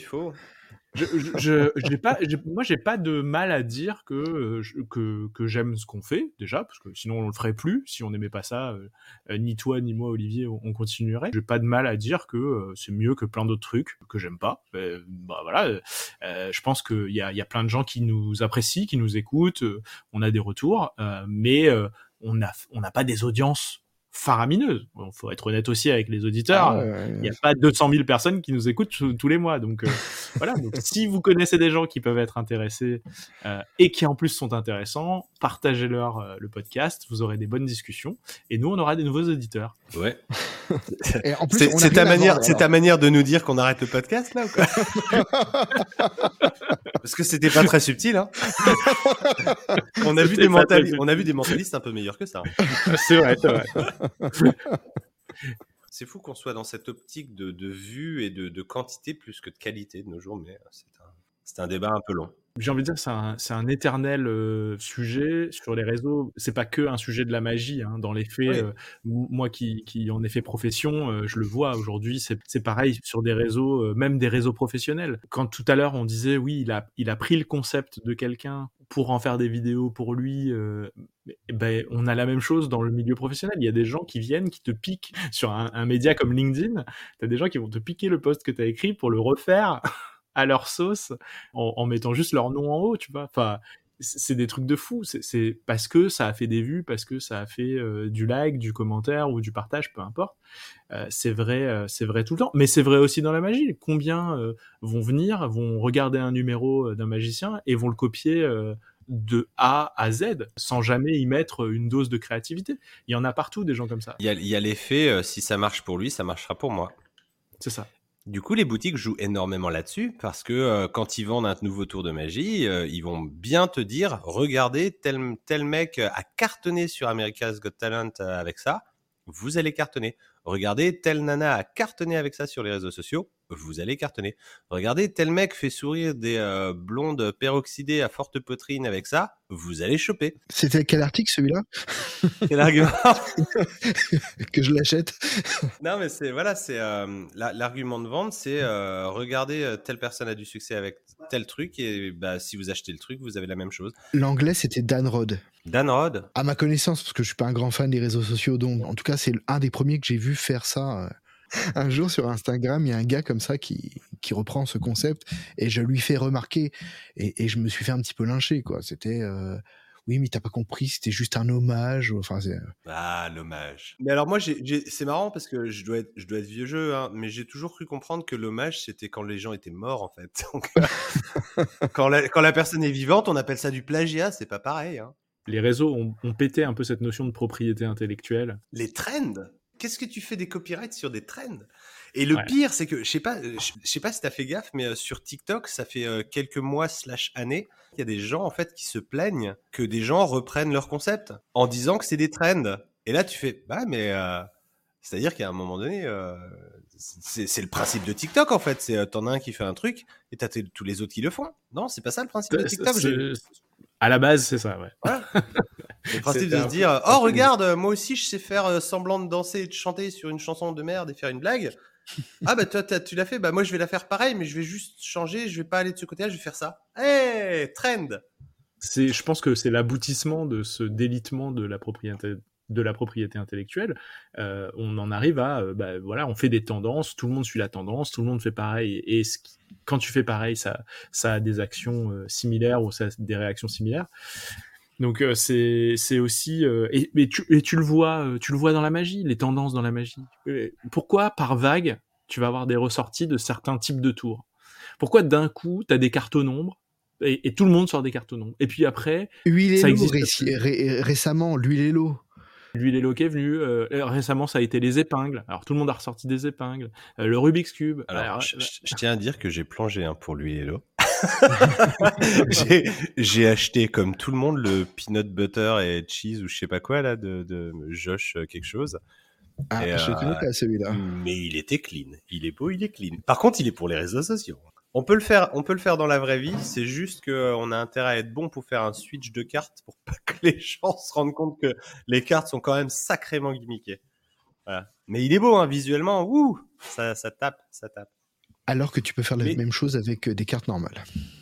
Moi, j'ai pas de mal à dire que j'aime ce qu'on fait, déjà, parce que sinon on le ferait plus. Si on n'aimait pas ça, ni toi ni moi, Olivier, on continuerait. J'ai pas de mal à dire que c'est mieux que plein d'autres trucs que j'aime pas. Bah voilà, je pense qu'il y a plein de gens qui nous apprécient, qui nous écoutent. On a des retours, mais on n'a pas des audiences faramineuses. Bon, faut être honnête aussi avec les auditeurs. Il n'y a pas 200 000 personnes qui nous écoutent tous les mois. Donc voilà. Donc si vous connaissez des gens qui peuvent être intéressés et qui en plus sont intéressants, partagez-leur le podcast. Vous aurez des bonnes discussions et nous on aura des nouveaux auditeurs. Ouais. Et en plus, c'est ta manière de nous dire qu'on arrête le podcast là ou quoi? Parce que c'était pas très subtil, hein. On a vu des mentalistes un peu meilleurs que ça. C'est vrai. C'est fou qu'on soit dans cette optique de vue et de quantité plus que de qualité de nos jours, mais c'est un débat un peu long. J'ai envie de dire, c'est un éternel sujet sur les réseaux. C'est pas que un sujet de la magie, hein. Dans les faits, moi qui en ai fait profession, je le vois aujourd'hui. C'est pareil sur des réseaux, même des réseaux professionnels. Quand tout à l'heure on disait oui, il a pris le concept de quelqu'un pour en faire des vidéos pour lui. Ben on a la même chose dans le milieu professionnel. Il y a des gens qui viennent, qui te piquent sur un média comme LinkedIn. T'as des gens qui vont te piquer le post que t'as écrit pour le refaire à leur sauce, en mettant juste leur nom en haut, tu vois. Enfin, c'est des trucs de fou. C'est parce que ça a fait des vues, parce que ça a fait du like, du commentaire ou du partage, peu importe. C'est vrai tout le temps. Mais c'est vrai aussi dans la magie. Combien vont regarder un numéro d'un magicien et vont le copier de A à Z sans jamais y mettre une dose de créativité. Il y en a partout des gens comme ça. Il y a l'effet, si ça marche pour lui, ça marchera pour moi. C'est ça. Du coup, les boutiques jouent énormément là-dessus parce que quand ils vendent un nouveau tour de magie, ils vont bien te dire, regardez, tel mec a cartonné sur America's Got Talent avec ça, vous allez cartonner. Regardez, telle nana a cartonné avec ça sur les réseaux sociaux, vous allez cartonner. Regardez, tel mec fait sourire des blondes peroxydées à forte poitrine avec ça, vous allez choper. C'était quel article celui-là? Quel argument? Que je l'achète. Non, mais c'est l'argument de vente, c'est regardez, telle personne a du succès avec tel truc et bah, si vous achetez le truc, vous avez la même chose. L'anglais, c'était Dan Rod. Dan Rod. À ma connaissance, parce que je suis pas un grand fan des réseaux sociaux, donc en tout cas, c'est un des premiers que j'ai vu faire ça. Un jour sur Instagram, il y a un gars comme ça qui reprend ce concept et je lui fais remarquer et je me suis fait un petit peu lyncher, quoi. C'était oui, mais t'as pas compris, c'était juste un hommage. Enfin, Ah, l'hommage. Mais alors moi, c'est marrant parce que je dois être vieux jeu, hein, mais j'ai toujours cru comprendre que l'hommage, c'était quand les gens étaient morts, en fait. Donc, quand la personne est vivante, on appelle ça du plagiat, c'est pas pareil. Hein. Les réseaux ont pété un peu cette notion de propriété intellectuelle. Les trends. Qu'est-ce que tu fais des copyrights sur des trends? Et le pire, c'est que je sais pas si t'as fait gaffe, mais sur TikTok, ça fait quelques mois / années, il y a des gens en fait qui se plaignent que des gens reprennent leur concept en disant que c'est des trends. Et là, tu fais, bah mais c'est-à-dire qu'à un moment donné, c'est le principe de TikTok en fait. C'est t'en as un qui fait un truc et t'as tous les autres qui le font. Non, c'est pas ça le principe de TikTok. À la base, c'est ça, ouais. Voilà. Le principe de se dire, oh regarde, moi aussi je sais faire semblant de danser et de chanter sur une chanson de merde et faire une blague. Ah bah toi tu l'as fait, bah moi je vais la faire pareil, mais je vais juste changer, je vais pas aller de ce côté-là, je vais faire ça. Hey, trend. Je pense que c'est l'aboutissement de ce délitement de la propriété intellectuelle. On en arrive à, voilà, on fait des tendances, tout le monde suit la tendance, tout le monde fait pareil, et quand tu fais pareil, ça a des actions similaires ou ça a des réactions similaires. Donc c'est aussi et tu le vois dans la magie, les tendances dans la magie. Pourquoi par vague tu vas avoir des ressorties de certains types de tours? Pourquoi d'un coup t'as des cartes au nombre et tout le monde sort des cartes au nombre? Et puis après, Huile ça et l'eau existe récemment, l'huile et l'eau. L'huile et l'eau qui est venue. Récemment, ça a été les épingles. Alors tout le monde a ressorti des épingles. Le Rubik's Cube. Alors je tiens à dire que j'ai plongé pour l'huile et l'eau. j'ai acheté comme tout le monde le peanut butter et cheese ou je sais pas quoi là de Josh quelque chose. Ah, je ne connais pas celui-là. Mais il était clean. Il est beau, il est clean. Par contre, il est pour les réseaux sociaux. On peut le faire dans la vraie vie. C'est juste qu'on a intérêt à être bon pour faire un switch de cartes pour pas que les gens se rendent compte que les cartes sont quand même sacrément gimmickées. Voilà. Mais il est beau, hein, visuellement. Ouh, ça tape. Alors que tu peux faire la même chose avec des cartes normales.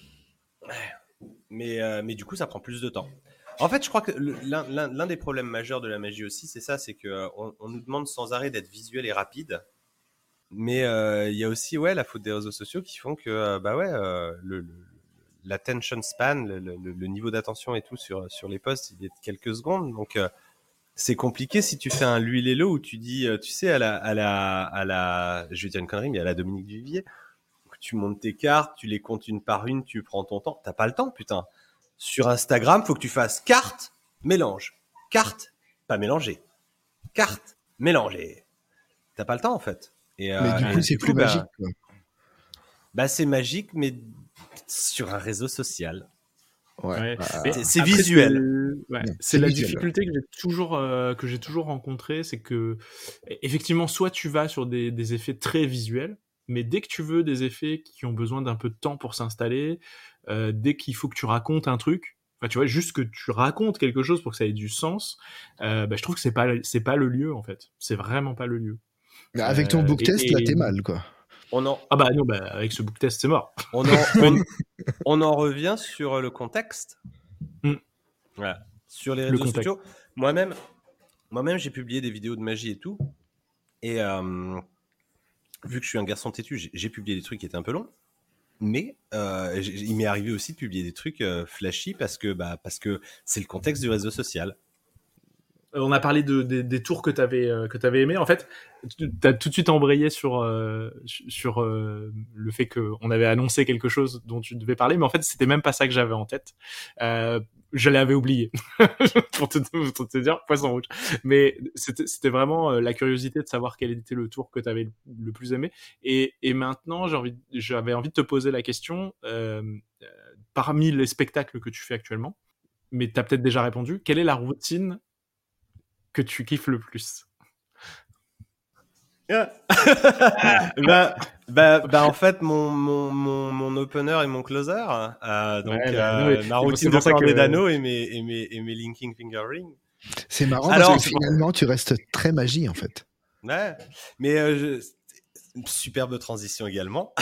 Mais du coup, ça prend plus de temps. En fait, je crois que l'un des problèmes majeurs de la magie aussi, c'est ça, c'est que on nous demande sans arrêt d'être visuel et rapide. Mais il y a aussi la faute des réseaux sociaux qui font que l'attention span, le niveau d'attention et tout sur les posts, il est de quelques secondes. Donc c'est compliqué si tu fais un l'huile et l'eau où tu dis, tu sais, à la, je vais dire une connerie, mais à la Dominique Duvivier, tu montes tes cartes, tu les comptes une par une, tu prends ton temps. T'as pas le temps, putain. Sur Instagram, faut que tu fasses carte, mélange. Carte, pas mélangé. Carte, mélangé. T'as pas le temps, en fait. Mais du coup, c'est plus magique, quoi. Bah, c'est magique, mais sur un réseau social. Ouais. C'est visuel. C'est la difficulté que j'ai toujours rencontrée, c'est que effectivement, soit tu vas sur des effets très visuels, mais dès que tu veux des effets qui ont besoin d'un peu de temps pour s'installer, dès qu'il faut que tu racontes un truc, enfin tu vois, juste que tu racontes quelque chose pour que ça ait du sens, je trouve que c'est pas le lieu en fait. C'est vraiment pas le lieu. Avec ton book test, là, t'es mal, quoi. Ah bah non, avec ce book test, c'est mort. On en revient sur le contexte. Voilà. Sur les réseaux sociaux. Moi-même, j'ai publié des vidéos de magie et tout. Et vu que je suis un garçon têtu, j'ai publié des trucs qui étaient un peu longs. Mais il m'est arrivé aussi de publier des trucs flashy parce que c'est le contexte du réseau social. On a parlé des tours que t'avais aimé. En fait, t'as tout de suite embrayé sur le fait qu'on avait annoncé quelque chose dont tu devais parler, mais en fait, c'était même pas ça que j'avais en tête. Je l'avais oublié pour te dire poisson rouge. Mais c'était vraiment la curiosité de savoir quel était le tour que t'avais le plus aimé. Et maintenant, j'avais envie de te poser la question parmi les spectacles que tu fais actuellement. Mais t'as peut-être déjà répondu. Quelle est la routine que tu kiffes le plus? En fait, mon opener et mon closer. Ma routine de cornet d'anneau et mes linking finger rings. C'est marrant parce que finalement, tu restes très magie en fait. Ouais, mais superbe transition également.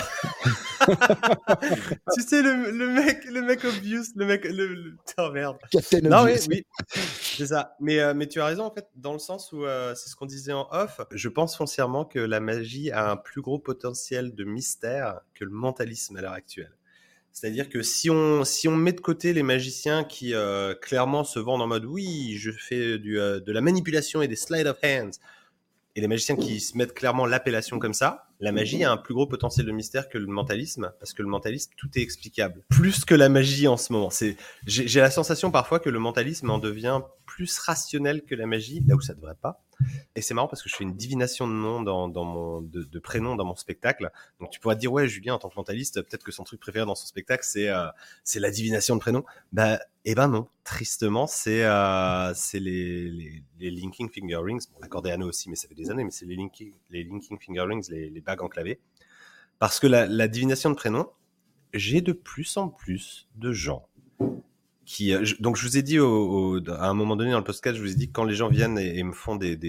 Tu sais, le mec obvious, oh merde. Captain non, Obvious. oui, c'est ça. Mais tu as raison, en fait, dans le sens où c'est ce qu'on disait en off. Je pense foncièrement que la magie a un plus gros potentiel de mystère que le mentalisme à l'heure actuelle. C'est-à-dire que si on met de côté les magiciens qui clairement se vendent en mode oui, je fais de la manipulation et des sleight of hands, et les magiciens qui se mettent clairement l'appellation comme ça, la magie a un plus gros potentiel de mystère que le mentalisme, parce que le mentalisme, tout est explicable. Plus que la magie en ce moment. J'ai la sensation parfois que le mentalisme en devient plus rationnel que la magie, là où ça devrait pas. Et c'est marrant parce que je fais une divination de noms de prénoms dans mon spectacle. Donc tu pourrais te dire, ouais, Julien, en tant que mentaliste, peut-être que son truc préféré dans son spectacle, c'est la divination de prénoms. Eh ben non, tristement, c'est les linking finger rings. Bon, l'accordéano aussi, mais ça fait des années, mais c'est les linking finger rings, les bagues enclavées. Parce que la divination de prénoms, j'ai de plus en plus de gens qui, donc je vous ai dit à un moment donné dans le podcast, je vous ai dit que quand les gens viennent et me font des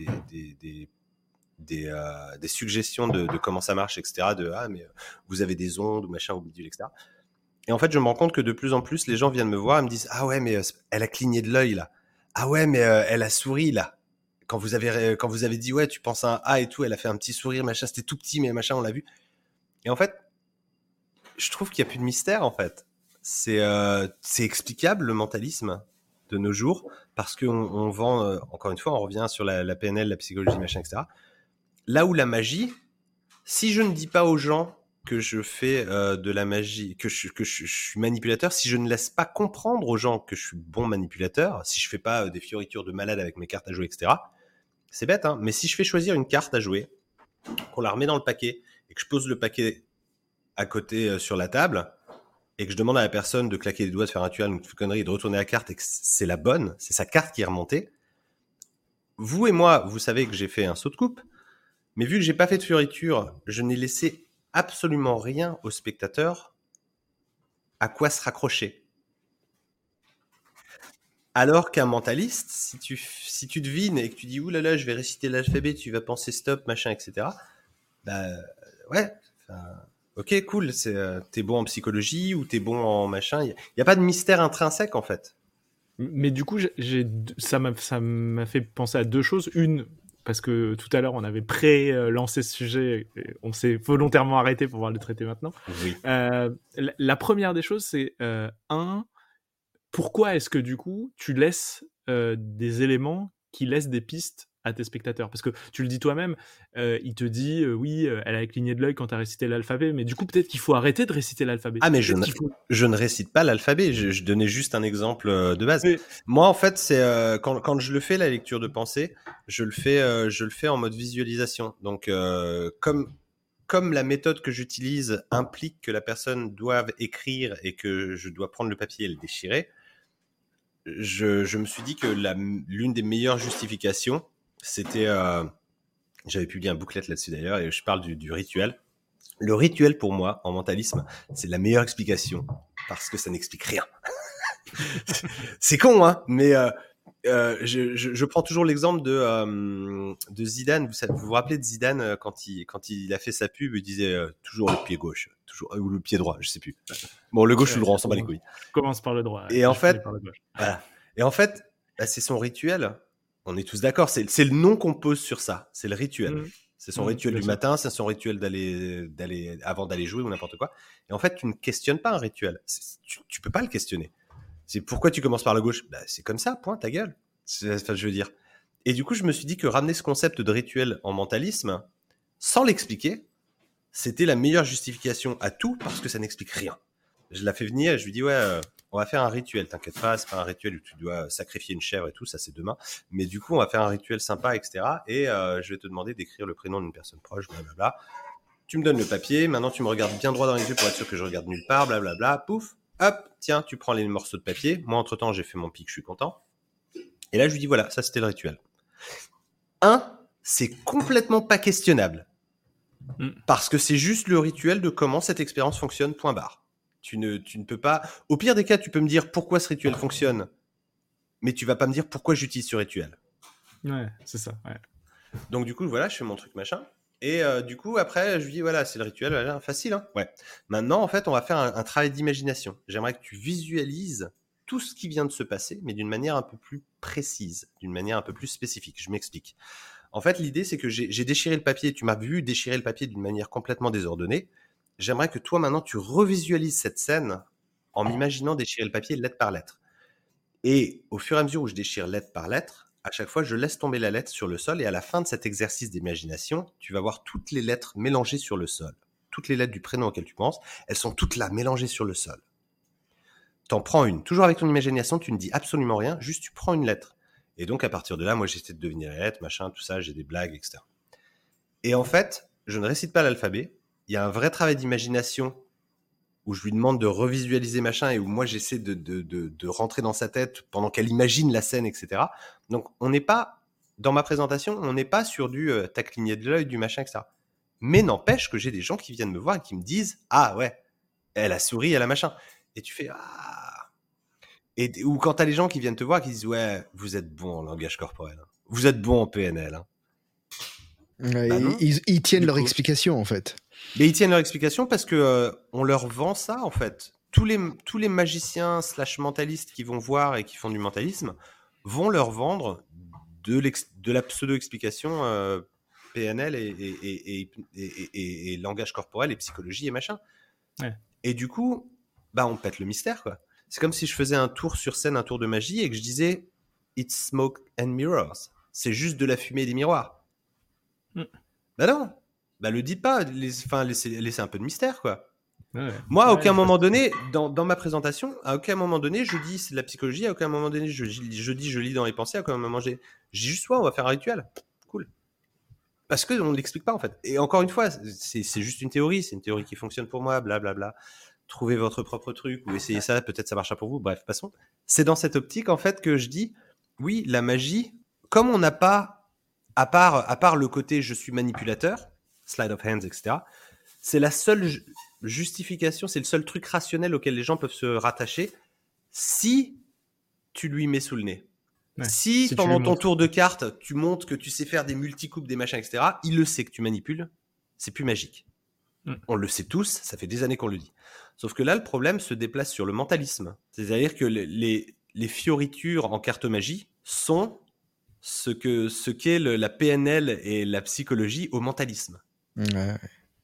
suggestions de comment ça marche, etc. Mais vous avez des ondes ou machin ou bidule, etc. Et en fait, je me rends compte que de plus en plus, les gens viennent me voir et me disent ah ouais, mais elle a cligné de l'œil là. Ah ouais, mais elle a souri là. Quand vous avez dit ouais, tu penses à un A et tout, elle a fait un petit sourire, machin, c'était tout petit, mais machin, on l'a vu. Et en fait, je trouve qu'il y a plus de mystère en fait. C'est explicable le mentalisme de nos jours parce qu'on vend, encore une fois, on revient sur la PNL, la psychologie, machin, etc. Là où la magie, si je ne dis pas aux gens que je fais de la magie, que je suis manipulateur, si je ne laisse pas comprendre aux gens que je suis bon manipulateur, si je fais pas des fioritures de malade avec mes cartes à jouer, etc. C'est bête, hein, mais si je fais choisir une carte à jouer, qu'on la remet dans le paquet et que je pose le paquet à côté sur la table et que je demande à la personne de claquer les doigts, de faire un rituel ou de connerie et de retourner la carte et que c'est la bonne, c'est sa carte qui est remontée. Vous et moi, vous savez que j'ai fait un saut de coupe, mais vu que j'ai pas fait de fioriture, je n'ai laissé absolument rien au spectateur à quoi se raccrocher. Alors qu'un mentaliste, si tu devines et que tu dis oulala, je vais réciter l'alphabet, tu vas penser stop, machin, etc. Ouais. Ok, cool. T'es bon en psychologie ou t'es bon en machin. Il y a pas de mystère intrinsèque en fait. Mais du coup, ça m'a fait penser à deux choses. Une, parce que tout à l'heure, on avait lancé ce sujet, et on s'est volontairement arrêté pour pouvoir le traiter maintenant. Oui. La première des choses, c'est pourquoi est-ce que du coup, tu laisses des éléments qui laissent des pistes à tes spectateurs? Parce que tu le dis toi-même, il te dit oui, elle a cligné de l'œil quand tu as récité l'alphabet, mais du coup peut-être qu'il faut arrêter de réciter l'alphabet. Ah mais je ne récite pas l'alphabet, je donnais juste un exemple de base. Mais... Moi en fait c'est quand je le fais la lecture de pensée, je le fais en mode visualisation. Donc comme la méthode que j'utilise implique que la personne doive écrire et que je dois prendre le papier et le déchirer, je me suis dit que l'une des meilleures justifications, c'était... j'avais publié un booklet là-dessus d'ailleurs, et je parle du rituel. Le rituel, pour moi, en mentalisme, c'est la meilleure explication, parce que ça n'explique rien. C'est con, hein, mais je prends toujours l'exemple de Zidane. Vous vous rappelez de Zidane quand il a fait sa pub, il disait toujours le pied gauche, ou le pied droit, je sais plus. Bon, le gauche ou le droit, on s'en bat les couilles. Commence par le droit. Et en fait, voilà. Et en fait, c'est son rituel. On est tous d'accord. C'est le nom qu'on pose sur ça. C'est le rituel. C'est son rituel du matin. C'est son rituel d'aller avant d'aller jouer ou n'importe quoi. Et en fait, tu ne questionnes pas un rituel. Tu peux pas le questionner. C'est pourquoi tu commences par la gauche. C'est comme ça. Point. Ta gueule. Enfin, je veux dire. Et du coup, je me suis dit que ramener ce concept de rituel en mentalisme, sans l'expliquer, c'était la meilleure justification à tout parce que ça n'explique rien. Je la fais venir et je lui dis on va faire un rituel, t'inquiète pas, c'est pas un rituel où tu dois sacrifier une chèvre et tout, ça c'est demain. Mais du coup, on va faire un rituel sympa, etc. Et je vais te demander d'écrire le prénom d'une personne proche, blablabla. Tu me donnes le papier, maintenant tu me regardes bien droit dans les yeux pour être sûr que je regarde nulle part, blablabla, pouf, hop, tiens, tu prends les morceaux de papier. Moi, entre-temps, j'ai fait mon pic, je suis content. Et là, je lui dis voilà, ça c'était le rituel. C'est complètement pas questionnable. Parce que c'est juste le rituel de comment cette expérience fonctionne, point barre. Tu ne peux pas... Au pire des cas, tu peux me dire pourquoi ce rituel fonctionne, mais tu vas pas me dire pourquoi j'utilise ce rituel. Ouais, c'est ça, ouais. Donc du coup, voilà, je fais mon truc machin. Et du coup, après, je lui dis, voilà, c'est le rituel, voilà, facile, hein. Ouais. Maintenant, en fait, on va faire un travail d'imagination. J'aimerais que tu visualises tout ce qui vient de se passer, mais d'une manière un peu plus précise, d'une manière un peu plus spécifique. Je m'explique. En fait, l'idée, c'est que j'ai déchiré le papier. Tu m'as vu déchirer le papier d'une manière complètement désordonnée. J'aimerais que toi, maintenant, tu revisualises cette scène en m'imaginant déchirer le papier lettre par lettre. Et au fur et à mesure où je déchire lettre par lettre, à chaque fois, je laisse tomber la lettre sur le sol. Et à la fin de cet exercice d'imagination, tu vas voir toutes les lettres mélangées sur le sol. Toutes les lettres du prénom auquel tu penses, elles sont toutes là, mélangées sur le sol. T'en prends une. Toujours avec ton imagination, tu ne dis absolument rien, juste tu prends une lettre. Et donc, à partir de là, moi, j'essaie de deviner la lettre, machin, tout ça, j'ai des blagues, etc. Et en fait, je ne récite pas l'alphabet. Il y a un vrai travail d'imagination où je lui demande de revisualiser machin et où moi, j'essaie de rentrer dans sa tête pendant qu'elle imagine la scène, etc. Donc, on n'est pas, dans ma présentation, on n'est pas sur du t'as cligné de l'œil, du machin, etc. Mais n'empêche que j'ai des gens qui viennent me voir et qui me disent « Ah ouais, elle a souri, elle a machin. » Et tu fais « Ah !» Ou quand t'as les gens qui viennent te voir qui disent ouais, vous êtes bon en langage corporel, hein. Vous êtes bon en PNL. Hein. Ouais, bah ils tiennent leur explication en fait. Mais ils tiennent leur explication parce que on leur vend ça en fait. Tous les magiciens / mentalistes qui vont voir et qui font du mentalisme vont leur vendre de la pseudo-explication PNL et langage corporel et psychologie et machin. Ouais. Et du coup, bah on pète le mystère quoi. C'est comme si je faisais un tour sur scène, un tour de magie, et que je disais « It's smoke and mirrors ». C'est juste de la fumée et des miroirs. Bah non. Bah le dites pas. Laissez un peu de mystère, quoi. Ouais. Moi, à aucun moment donné, dans ma présentation, à aucun moment donné, je dis c'est de la psychologie, à aucun moment donné, je lis dans les pensées, à aucun moment j'ai juste on va faire un rituel. Cool. Parce qu'on ne l'explique pas, en fait. Et encore une fois, c'est juste une théorie. C'est une théorie qui fonctionne pour moi, blablabla. Trouvez votre propre truc ou essayez ça, peut-être ça marchera pour vous. Bref, passons. C'est dans cette optique, en fait, que je dis, oui, la magie, comme on n'a pas, à part le côté je suis manipulateur, slide of hands, etc., c'est la seule justification, c'est le seul truc rationnel auquel les gens peuvent se rattacher si tu lui mets sous le nez. Ouais, si pendant ton tour de carte, tu montres que tu sais faire des multicoupes, des machins, etc., il le sait que tu manipules, c'est plus magique. On le sait tous, ça fait des années qu'on le dit. Sauf que là, le problème se déplace sur le mentalisme. C'est-à-dire que les fioritures en cartomagie sont ce qu'est la PNL et la psychologie au mentalisme. Ouais.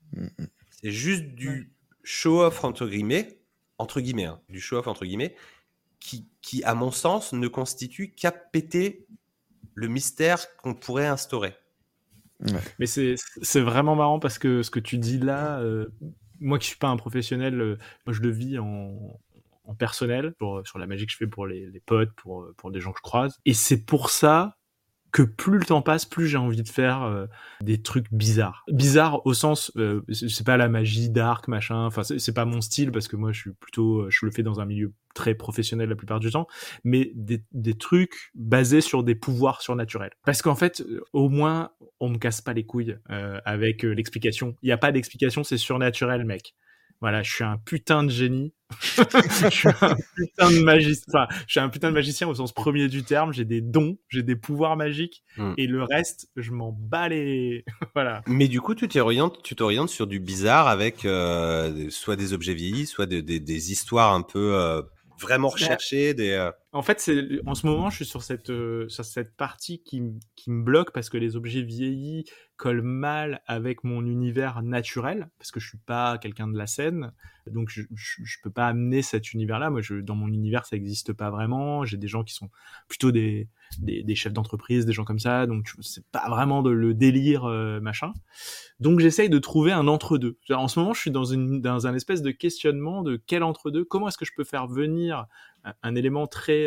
C'est juste du show-off entre guillemets, hein, du show-off entre guillemets, qui, à mon sens, ne constitue qu'à péter le mystère qu'on pourrait instaurer. Ouais. Mais c'est vraiment marrant parce que ce que tu dis là, moi qui suis pas un professionnel, moi je le vis en personnel sur la magie que je fais pour les potes, pour des gens que je croise. Et c'est pour ça que plus le temps passe, plus j'ai envie de faire des trucs bizarres. Bizarres au sens, c'est pas la magie dark, machin, enfin c'est pas mon style parce que moi je le fais dans un milieu très professionnel la plupart du temps, mais des trucs basés sur des pouvoirs surnaturels. Parce qu'en fait, au moins, on me casse pas les couilles avec l'explication. Il y a pas d'explication, c'est surnaturel, mec. Voilà, je suis un putain de génie. Je suis un putain de magicien. Enfin, je suis un putain de magicien au sens premier du terme. J'ai des dons, j'ai des pouvoirs magiques, et le reste, je m'en bats les. Voilà. Mais du coup, tu t'orientes sur du bizarre avec soit des objets vieillis, soit des histoires un peu vraiment recherchées. En fait, en ce moment, je suis sur cette partie qui me bloque parce que les objets vieillis collent mal avec mon univers naturel, parce que je suis pas quelqu'un de la scène, donc je peux pas amener cet univers-là. Moi, dans mon univers, ça existe pas vraiment. J'ai des gens qui sont plutôt des chefs d'entreprise, des gens comme ça, donc c'est pas vraiment le délire machin. Donc j'essaye de trouver un entre-deux. En ce moment, je suis dans un espèce de questionnement de quel entre-deux, comment est-ce que je peux faire venir un élément très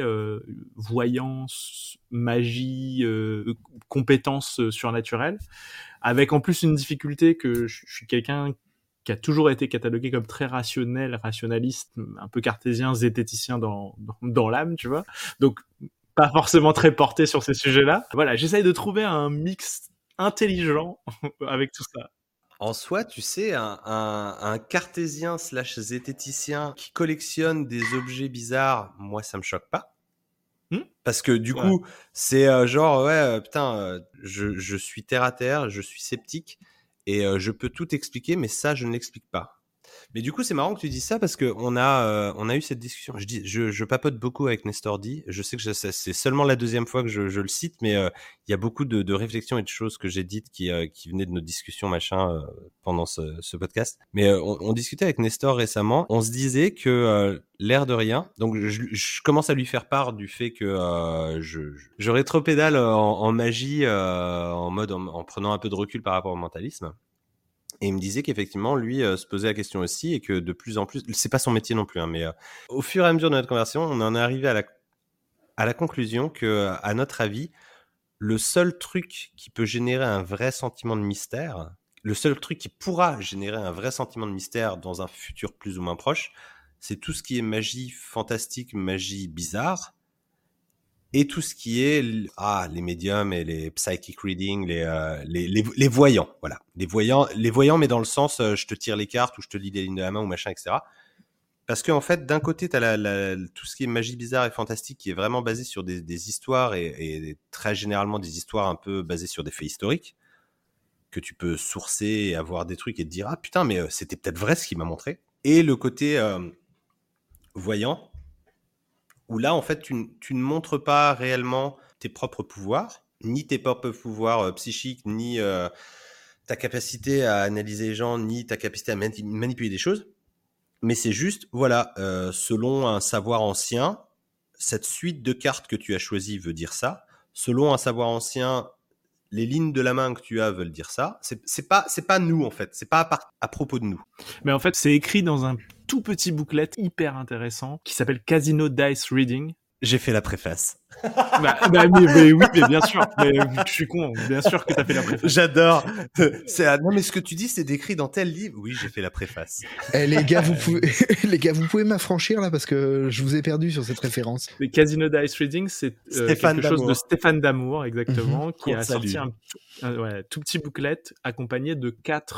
voyance, magie, compétences surnaturelles, avec en plus une difficulté que je suis quelqu'un qui a toujours été catalogué comme très rationnel, rationaliste, un peu cartésien, zététicien dans l'âme, tu vois. Donc pas forcément très porté sur ces sujets-là. Voilà, j'essaye de trouver un mix intelligent avec tout ça. En soi, tu sais, un cartésien / zététicien qui collectionne des objets bizarres, moi, ça me choque pas. Parce que du coup, c'est genre, putain, je suis terre à terre, je suis sceptique et je peux tout expliquer, mais ça, je ne l'explique pas. Mais du coup, c'est marrant que tu dises ça parce que on a eu cette discussion. Je papote beaucoup avec Nestor D. Je sais que c'est seulement la deuxième fois que je le cite, mais il y a beaucoup de réflexions et de choses que j'ai dites qui venaient de nos discussions pendant ce podcast. Mais on discutait avec Nestor récemment. On se disait que l'air de rien. Donc je commence à lui faire part du fait que je rétropédale en magie, en prenant un peu de recul par rapport au mentalisme. Et il me disait qu'effectivement, lui, se posait la question aussi et que de plus en plus, c'est pas son métier non plus, hein, mais au fur et à mesure de notre conversation, on en est arrivé à la conclusion que, à notre avis, le seul truc qui peut générer un vrai sentiment de mystère, le seul truc qui pourra générer un vrai sentiment de mystère dans un futur plus ou moins proche, c'est tout ce qui est magie fantastique, magie bizarre, et tout ce qui est les médiums et les psychic reading, les voyants, voilà, les voyants, mais dans le sens je te tire les cartes ou je te lis les lignes de la main ou machin, etc. Parce que en fait, d'un côté, t'as tout ce qui est magie bizarre et fantastique qui est vraiment basé sur des histoires et très généralement des histoires un peu basées sur des faits historiques que tu peux sourcer et avoir des trucs et te dire ah putain mais c'était peut-être vrai ce qu'il m'a montré. Et le côté voyant, où là, en fait, tu ne montres pas réellement tes propres pouvoirs, ni tes propres pouvoirs psychiques, ni ta capacité à analyser les gens, ni ta capacité à manipuler des choses. Mais c'est juste, voilà, selon un savoir ancien, cette suite de cartes que tu as choisies veut dire ça. Selon un savoir ancien, les lignes de la main que tu as veulent dire ça. C'est pas nous, en fait. C'est pas à propos de nous. Mais en fait, c'est écrit dans un tout petit booklet hyper intéressant qui s'appelle Casino Dice Reading. J'ai fait la préface. mais oui, mais bien sûr. Mais je suis con. Bien sûr que t'as fait la préface. J'adore. Non, mais ce que tu dis, c'est décrit dans tel livre. Oui, j'ai fait la préface. Les gars, vous pouvez m'affranchir là parce que je vous ai perdu sur cette référence. Le Casino Dice Reading, c'est quelque chose de Stéphane Damour, exactement, qui a sorti un tout petit booklet accompagné de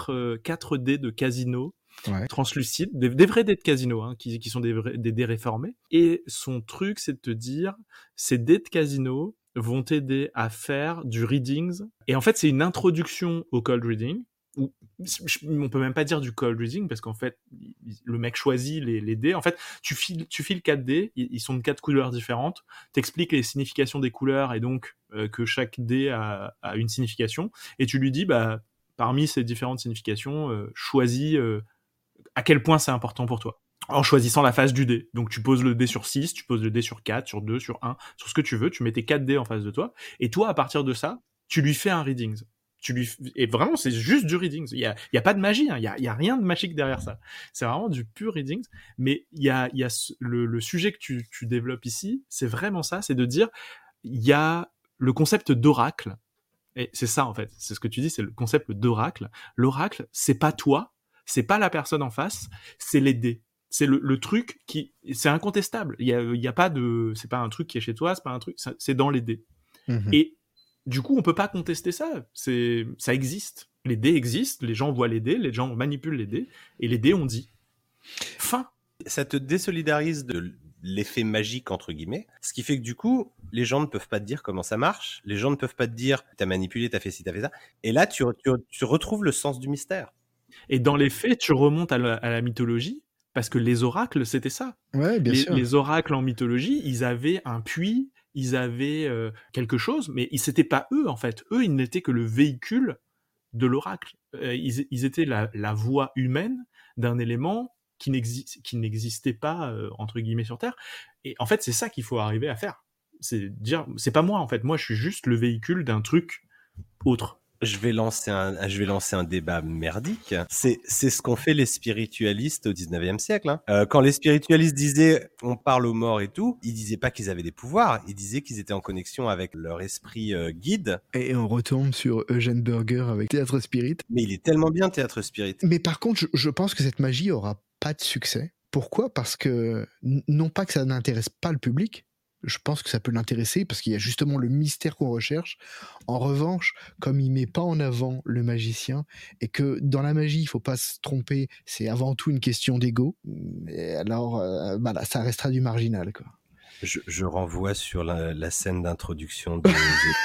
4 dés de casino. Ouais. Translucides, des vrais dés de casino, hein, qui sont des dés réformés. Et son truc, c'est de te dire, ces dés de casino vont t'aider à faire du readings. Et en fait, c'est une introduction au cold reading. Ou on peut même pas dire du cold reading parce qu'en fait, le mec choisit les dés. En fait, tu files 4 dés, ils sont de 4 couleurs différentes. T'expliques les significations des couleurs et donc que chaque dé a une signification. Et tu lui dis, parmi ces différentes significations, choisis à quel point c'est important pour toi, en choisissant la face du dé. Donc tu poses le dé sur 6, tu poses le dé sur 4, sur 2, sur 1, sur ce que tu veux, tu mets tes 4 dés en face de toi, et toi, à partir de ça, tu lui fais un readings. Et vraiment, c'est juste du readings. Il y a pas de magie, hein. Il y a rien de magique derrière ça. C'est vraiment du pur readings. Mais il y a le sujet que tu développes ici, c'est vraiment ça, c'est de dire, il y a le concept d'oracle. Et c'est ça, en fait. C'est ce que tu dis, c'est le concept d'oracle. L'oracle, c'est pas toi, c'est pas la personne en face, c'est les dés. C'est le truc c'est incontestable. Il y a pas de, c'est pas un truc qui est chez toi, c'est pas un truc, c'est dans les dés. Mm-hmm. Et du coup, on peut pas contester ça. Ça existe. Les dés existent, les gens voient les dés, les gens manipulent les dés, et les dés ont dit. Fin. Ça te désolidarise de l'effet magique, entre guillemets. Ce qui fait que du coup, les gens ne peuvent pas te dire comment ça marche. Les gens ne peuvent pas te dire, t'as manipulé, t'as fait ci, t'as fait ça. Et là, tu retrouves le sens du mystère. Et dans les faits, tu remontes à la mythologie, parce que les oracles, c'était ça. Ouais, bien sûr. Les oracles en mythologie, ils avaient un puits, ils avaient quelque chose, mais c'était pas eux, en fait. Eux, ils n'étaient que le véhicule de l'oracle. Ils étaient la voix humaine d'un élément qui n'existait pas, entre guillemets, sur Terre. Et en fait, c'est ça qu'il faut arriver à faire. C'est dire, c'est pas moi, en fait. Moi, je suis juste le véhicule d'un truc autre. Je vais lancer un débat merdique. C'est ce qu'ont fait les spiritualistes au 19e siècle. Hein. Quand les spiritualistes disaient on parle aux morts et tout, ils disaient pas qu'ils avaient des pouvoirs, ils disaient qu'ils étaient en connexion avec leur esprit guide. Et on retombe sur Eugène Burger avec Théâtre Spirit. Mais il est tellement bien Théâtre Spirit. Mais par contre, je pense que cette magie aura pas de succès. Pourquoi ? Parce que non pas que ça n'intéresse pas le public, je pense que ça peut l'intéresser parce qu'il y a justement le mystère qu'on recherche. En revanche, comme il met pas en avant le magicien et que dans la magie, il faut pas se tromper, c'est avant tout une question d'ego. Et alors, voilà, ça restera du marginal, quoi. Je renvoie sur la scène d'introduction de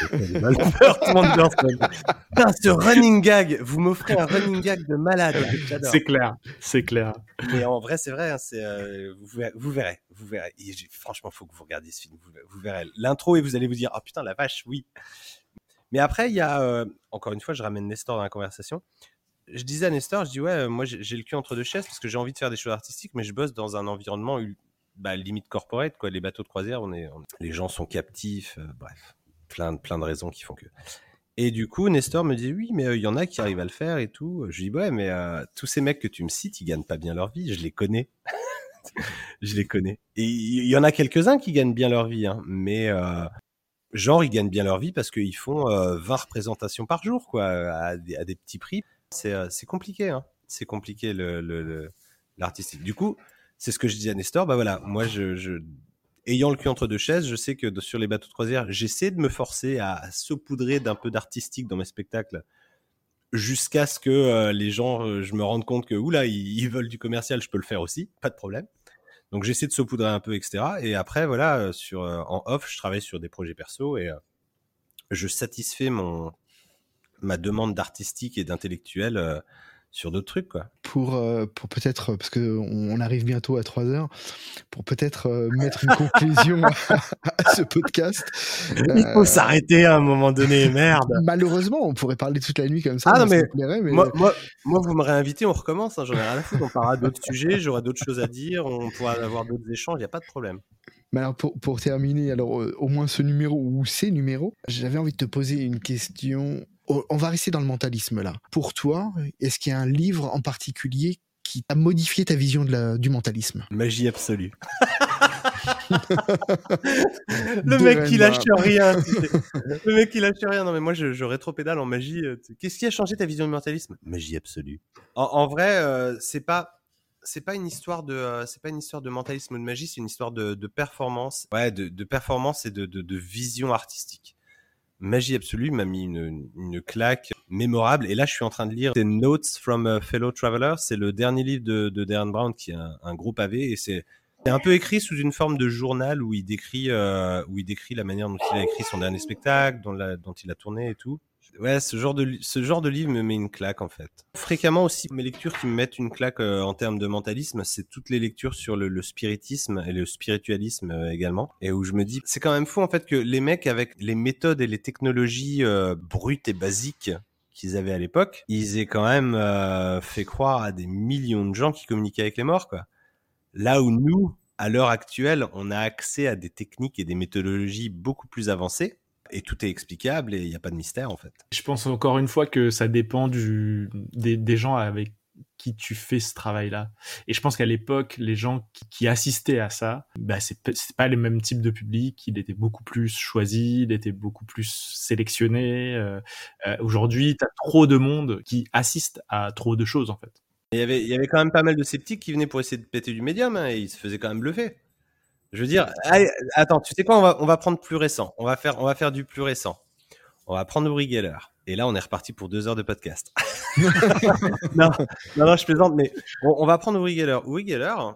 Putain, ce running gag, vous m'offrez un running gag de malade. J'adore. C'est clair. Mais en vrai, c'est vrai, hein, vous verrez. Et franchement, faut que vous regardiez ce film, vous verrez l'intro et vous allez vous dire, ah putain, la vache, oui. Mais après, il y a, encore une fois, je ramène Nestor dans la conversation. Je disais à Nestor, je dis ouais, moi j'ai le cul entre deux chaises parce que j'ai envie de faire des choses artistiques, mais je bosse dans un environnement limite corporate, quoi. Les bateaux de croisière, les gens sont captifs, bref, plein de raisons qui font que. Et du coup, Nestor me dit oui, mais il y en a qui arrivent à le faire et tout. Je lui dis ouais, mais tous ces mecs que tu me cites, ils gagnent pas bien leur vie, je les connais. Je les connais. Et il y en a quelques-uns qui gagnent bien leur vie, hein, mais genre ils gagnent bien leur vie parce qu'ils font 20 représentations par jour, quoi, à des petits prix. C'est compliqué, hein. C'est compliqué l'artistique. Du coup, c'est ce que je dis à Nestor. Bah voilà, moi, ayant le cul entre deux chaises, je sais que sur les bateaux de croisière, j'essaie de me forcer à saupoudrer d'un peu d'artistique dans mes spectacles, jusqu'à ce que les gens, je me rende compte que oula, ils veulent du commercial, je peux le faire aussi, pas de problème. Donc j'essaie de saupoudrer un peu, etc. Et après, voilà, en off, je travaille sur des projets perso et je satisfais ma demande d'artistique et d'intellectuel sur d'autres trucs, quoi. Pour peut-être, parce qu'on arrive bientôt à 3 heures, pour peut-être mettre une conclusion à ce podcast. Il faut s'arrêter à un moment donné, merde. Malheureusement, on pourrait parler toute la nuit comme ça. Ah non, mais, plairait, mais... Moi, vous me réinvitez, on recommence, hein, j'en ai rien à foutre, on parlera d'autres sujets, j'aurai d'autres choses à dire, on pourra avoir d'autres échanges, il n'y a pas de problème. Mais alors pour terminer, alors au moins ce numéro ou ces numéros, j'avais envie de te poser une question. On va rester dans le mentalisme là. Pour toi, est-ce qu'il y a un livre en particulier qui a modifié ta vision du mentalisme ? Magie absolue. Le mec qui lâche rien. Le mec qui lâche rien. Non mais moi je rétropédale en magie. Qu'est-ce qui a changé ta vision du mentalisme ? Magie absolue. En vrai, c'est pas une histoire de mentalisme ou de magie, c'est une histoire de performance. Ouais, de performance et de vision artistique. Magie absolue m'a mis une claque mémorable. Et là, je suis en train de lire Notes from a Fellow Traveler. C'est le dernier livre de Derren Brown, qui est un gros pavé. Et c'est un peu écrit sous une forme de journal où il décrit la manière dont il a écrit son dernier spectacle, dont il a tourné et tout. Ouais, ce genre de livre me met une claque, en fait. Fréquemment aussi, mes lectures qui me mettent une claque en termes de mentalisme, c'est toutes les lectures sur le spiritisme et le spiritualisme également. Et où je me dis, c'est quand même fou, en fait, que les mecs, avec les méthodes et les technologies brutes et basiques qu'ils avaient à l'époque, ils aient quand même fait croire à des millions de gens qui communiquaient avec les morts, quoi. Là où nous, à l'heure actuelle, on a accès à des techniques et des méthodologies beaucoup plus avancées. Et tout est explicable et il n'y a pas de mystère, en fait. Je pense encore une fois que ça dépend des gens avec qui tu fais ce travail-là. Et je pense qu'à l'époque, les gens qui assistaient à ça, c'est pas les mêmes types de public. Il était beaucoup plus choisi, il était beaucoup plus sélectionné. Aujourd'hui, t'as trop de monde qui assiste à trop de choses, en fait. Il y avait quand même pas mal de sceptiques qui venaient pour essayer de péter du médium, hein, et ils se faisaient quand même bluffer. Je veux dire, allez, attends, tu sais quoi, on va prendre plus récent. On va faire du plus récent. On va prendre Uri Geller. Et là, on est reparti pour 2 heures de podcast. non, je plaisante, mais on va prendre Uri Geller. Uri Geller,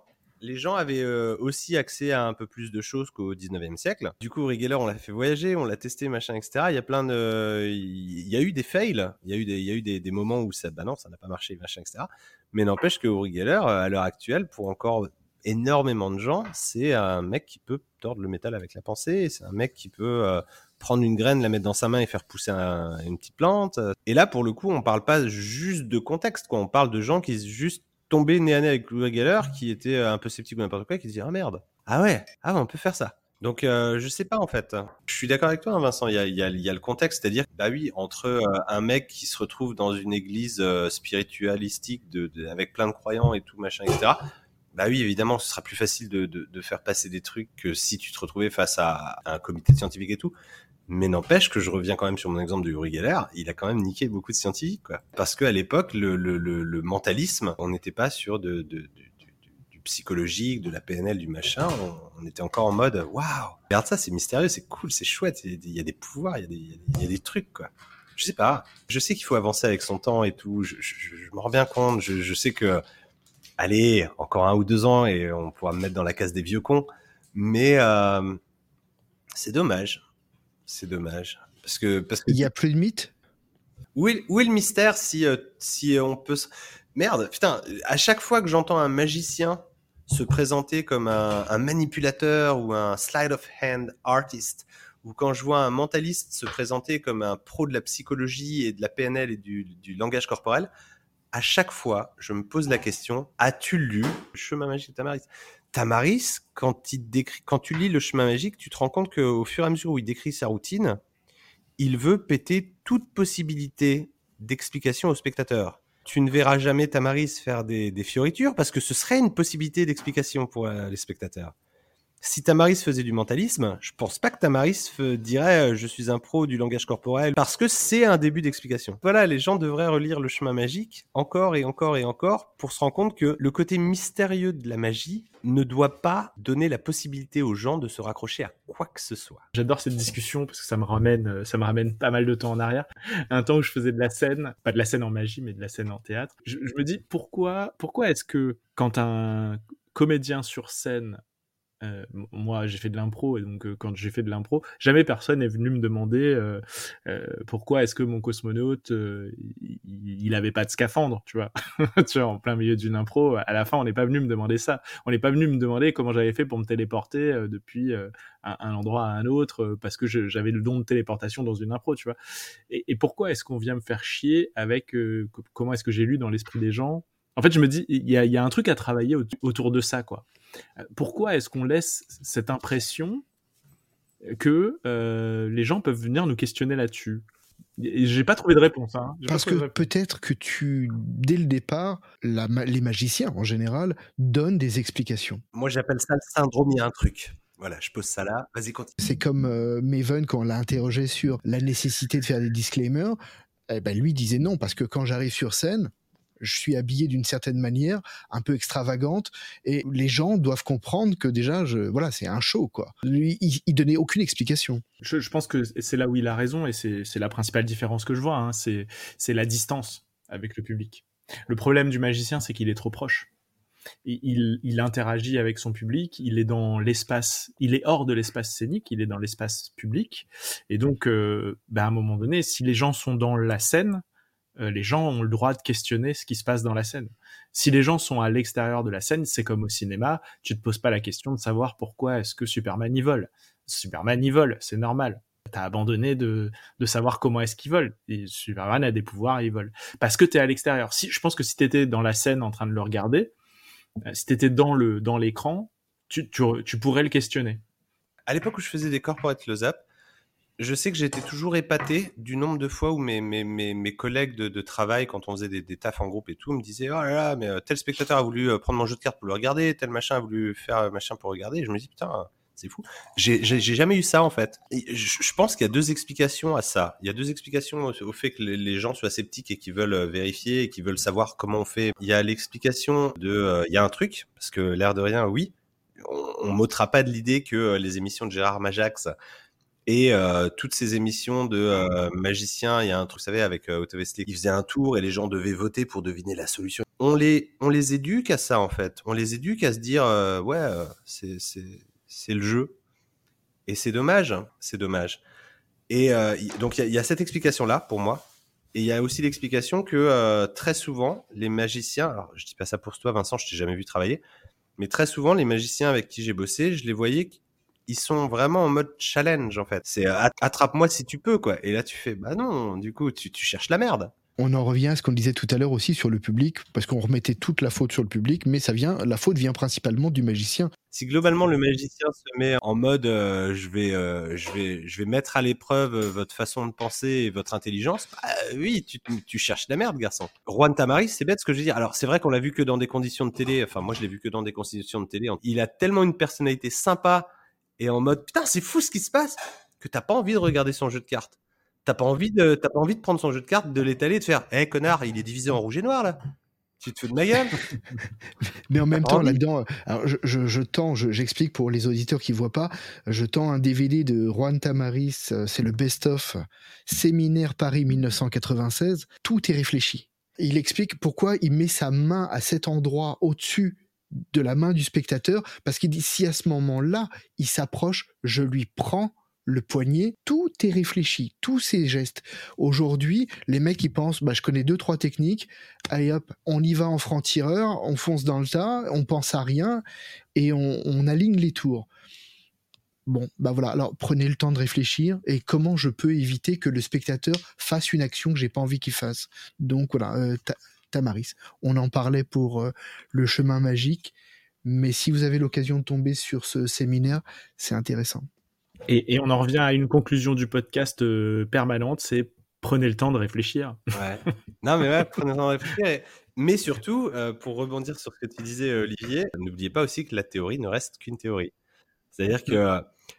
les gens avaient aussi accès à un peu plus de choses qu'au 19e siècle. Du coup, Uri Geller, on l'a fait voyager, on l'a testé, machin, etc. Il y a plein de... Il y a eu des fails, il y a eu des moments où ça n'a pas marché, machin, etc. Mais n'empêche que Uri Geller, à l'heure actuelle, pour encore énormément de gens, c'est un mec qui peut tordre le métal avec la pensée, c'est un mec qui peut prendre une graine, la mettre dans sa main et faire pousser une petite plante. Et là, pour le coup, on parle pas juste de contexte, quoi. On parle de gens qui juste tombaient nez à nez avec Uri Geller, qui étaient un peu sceptiques ou n'importe quoi, qui se disaient « Ah merde, ah ouais, on peut faire ça ». Donc, je sais pas, en fait. Je suis d'accord avec toi, hein, Vincent. Il y a le contexte, c'est-à-dire, bah oui, entre un mec qui se retrouve dans une église spiritualistique avec plein de croyants et tout, machin, etc., bah oui, évidemment, ce sera plus facile de faire passer des trucs que si tu te retrouvais face à un comité scientifique et tout. Mais n'empêche que je reviens quand même sur mon exemple de Uri Geller, il a quand même niqué beaucoup de scientifiques, quoi. Parce qu'à l'époque, le mentalisme, on n'était pas sur du psychologique, de la PNL, du machin. On était encore en mode, waouh, regarde ça, c'est mystérieux, c'est cool, c'est chouette, il y a des pouvoirs, il y a des trucs, quoi. Je sais pas. Je sais qu'il faut avancer avec son temps et tout. Je m'en rends bien compte. Je sais que, allez, encore 1 ou 2 ans et on pourra me mettre dans la case des vieux cons. Mais c'est dommage. C'est dommage. Parce que Il y a plus de mythes. Où est le mystère si on peut... Merde, putain, à chaque fois que j'entends un magicien se présenter comme un manipulateur ou un sleight of hand artist, ou quand je vois un mentaliste se présenter comme un pro de la psychologie et de la PNL et du langage corporel, à chaque fois, je me pose la question, as-tu lu Le chemin magique de Tamaris ? Tamaris, quand tu lis Le chemin magique, tu te rends compte qu'au fur et à mesure où il décrit sa routine, il veut péter toute possibilité d'explication au spectateur. Tu ne verras jamais Tamaris faire des fioritures parce que ce serait une possibilité d'explication pour les spectateurs. Si Tamaris faisait du mentalisme, je pense pas que Tamaris dirait je suis un pro du langage corporel parce que c'est un début d'explication. Voilà, les gens devraient relire Le chemin magique encore et encore et encore pour se rendre compte que le côté mystérieux de la magie ne doit pas donner la possibilité aux gens de se raccrocher à quoi que ce soit. J'adore cette discussion parce que ça me ramène pas mal de temps en arrière. Un temps où je faisais de la scène, pas de la scène en magie, mais de la scène en théâtre. Je me dis pourquoi est-ce que quand un comédien sur scène, moi j'ai fait de l'impro et donc quand j'ai fait de l'impro, jamais personne est venu me demander pourquoi est-ce que mon cosmonaute il avait pas de scaphandre, tu vois. Tu vois, en plein milieu d'une impro, à la fin on n'est pas venu me demander ça, on n'est pas venu me demander comment j'avais fait pour me téléporter depuis un endroit à un autre parce que j'avais le don de téléportation dans une impro, tu vois. Et pourquoi est-ce qu'on vient me faire chier avec comment est-ce que j'ai lu dans l'esprit des gens. En fait, je me dis, il y a un truc à travailler autour de ça, quoi. Pourquoi est-ce qu'on laisse cette impression que les gens peuvent venir nous questionner là-dessus ? Et j'ai pas trouvé de réponse. Hein. Parce que peut-être que dès le départ, les magiciens en général donnent des explications. Moi, j'appelle ça le syndrome il y a un truc. Voilà, je pose ça là. Vas-y, continue. C'est comme Maven quand on l'a interrogé sur la nécessité de faire des disclaimers. Lui disait non, parce que quand j'arrive sur scène, je suis habillé d'une certaine manière, un peu extravagante, et les gens doivent comprendre que déjà, c'est un show, quoi. Lui, il donnait aucune explication. Je pense que c'est là où il a raison, et c'est la principale différence que je vois, hein, c'est la distance avec le public. Le problème du magicien, c'est qu'il est trop proche. Il interagit avec son public, il est dans l'espace, il est hors de l'espace scénique, il est dans l'espace public, et donc, à un moment donné, si les gens sont dans la scène, les gens ont le droit de questionner ce qui se passe dans la scène. Si les gens sont à l'extérieur de la scène, c'est comme au cinéma, tu te poses pas la question de savoir pourquoi est-ce que Superman y vole. Superman y vole, c'est normal. T'as abandonné de savoir comment est-ce qu'il vole. Et Superman a des pouvoirs, il vole. Parce que t'es à l'extérieur. Je pense que si t'étais dans la scène en train de le regarder, si t'étais dans l'écran, tu pourrais le questionner. À l'époque où je faisais des corporate close-up, je sais que j'étais toujours épaté du nombre de fois où mes collègues de travail, quand on faisait des tafs en groupe et tout, me disaient « Oh là là, mais tel spectateur a voulu prendre mon jeu de cartes pour le regarder, tel machin a voulu faire machin pour regarder. » Et je me dis « Putain, c'est fou. » J'ai jamais eu ça, en fait. Et je pense qu'il y a 2 explications à ça. Il y a 2 explications au fait que les gens soient sceptiques et qu'ils veulent vérifier et qu'ils veulent savoir comment on fait. Il y a l'explication il y a un truc, parce que l'air de rien, oui, on m'ôtera pas de l'idée que les émissions de Gérard Majax Et toutes ces émissions de magiciens, il y a un truc, vous savez, avec Otto Westly, il faisait un tour et les gens devaient voter pour deviner la solution. On les éduque à ça, en fait. On les éduque à se dire, c'est le jeu. Et c'est dommage, hein, c'est dommage. Et donc, il y a cette explication-là, pour moi. Et il y a aussi l'explication que très souvent, les magiciens, alors je dis pas ça pour toi, Vincent, je t'ai jamais vu travailler, mais très souvent, les magiciens avec qui j'ai bossé, je les voyais, ils sont vraiment en mode challenge, en fait. C'est attrape-moi si tu peux, quoi. Et là, tu fais, bah non, du coup, tu cherches la merde. On en revient à ce qu'on disait tout à l'heure aussi sur le public, parce qu'on remettait toute la faute sur le public, mais la faute vient principalement du magicien. Si globalement le magicien se met en mode je vais mettre à l'épreuve votre façon de penser et votre intelligence, bah, oui, tu cherches la merde, garçon. Juan Tamariz, c'est bête ce que je veux dire. Alors c'est vrai qu'on l'a vu que dans des conditions de télé, enfin moi je l'ai vu que dans des conditions de télé. Il a tellement une personnalité sympa et en mode putain c'est fou ce qui se passe que t'as pas envie de regarder son jeu de cartes. T'as pas envie de prendre son jeu de cartes, de l'étaler et de faire connard, il est divisé en rouge et noir là. Tu te fous de ma gueule. Mais en même temps, là-dedans, alors j'explique pour les auditeurs qui voient pas, je tends un DVD de Juan Tamariz, c'est le best-of Séminaire Paris 1996. Tout est réfléchi. Il explique pourquoi il met sa main à cet endroit au-dessus de la main du spectateur, parce qu'il dit si à ce moment-là, il s'approche, je lui prends le poignet, tout est réfléchi, tous ces gestes. Aujourd'hui, les mecs ils pensent, je connais 2-3 techniques, allez hop, on y va en franc-tireur, on fonce dans le tas, on pense à rien et on aligne les tours. Bon, voilà. Alors prenez le temps de réfléchir et comment je peux éviter que le spectateur fasse une action que j'ai pas envie qu'il fasse. Donc voilà, Tamariz. On en parlait pour le chemin magique, mais si vous avez l'occasion de tomber sur ce séminaire, c'est intéressant. Et on en revient à une conclusion du podcast permanente, c'est prenez le temps de réfléchir. Ouais. Non mais ouais, prenez le temps de réfléchir. Mais surtout, pour rebondir sur ce que tu disais, Olivier, n'oubliez pas aussi que la théorie ne reste qu'une théorie. C'est-à-dire que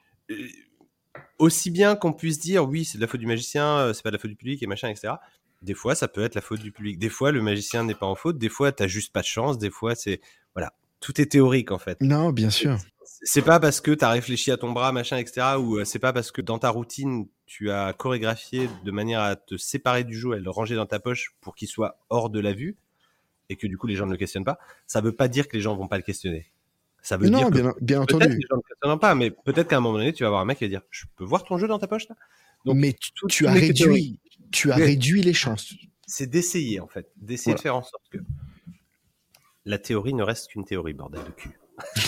aussi bien qu'on puisse dire oui, c'est de la faute du magicien, c'est pas de la faute du public et machin, etc. Des fois, ça peut être la faute du public. Des fois, le magicien n'est pas en faute. Des fois, t'as juste pas de chance. Des fois, c'est voilà, tout est théorique en fait. Non, bien sûr. C'est pas parce que t'as réfléchi à ton bras, machin, etc. Ou c'est pas parce que dans ta routine tu as chorégraphié de manière à te séparer du jeu et le ranger dans ta poche pour qu'il soit hors de la vue et que du coup les gens ne le questionnent pas. Ça veut pas dire que les gens vont pas le questionner. Ça veut dire que bien peut-être entendu. les gens ne le questionnent pas, mais peut-être qu'à un moment donné tu vas avoir un mec qui va dire je peux voir ton jeu dans ta poche là. Donc, mais tu as réduit les chances. C'est d'essayer en fait, d'essayer de faire en sorte que la théorie ne reste qu'une théorie, bordel de cul.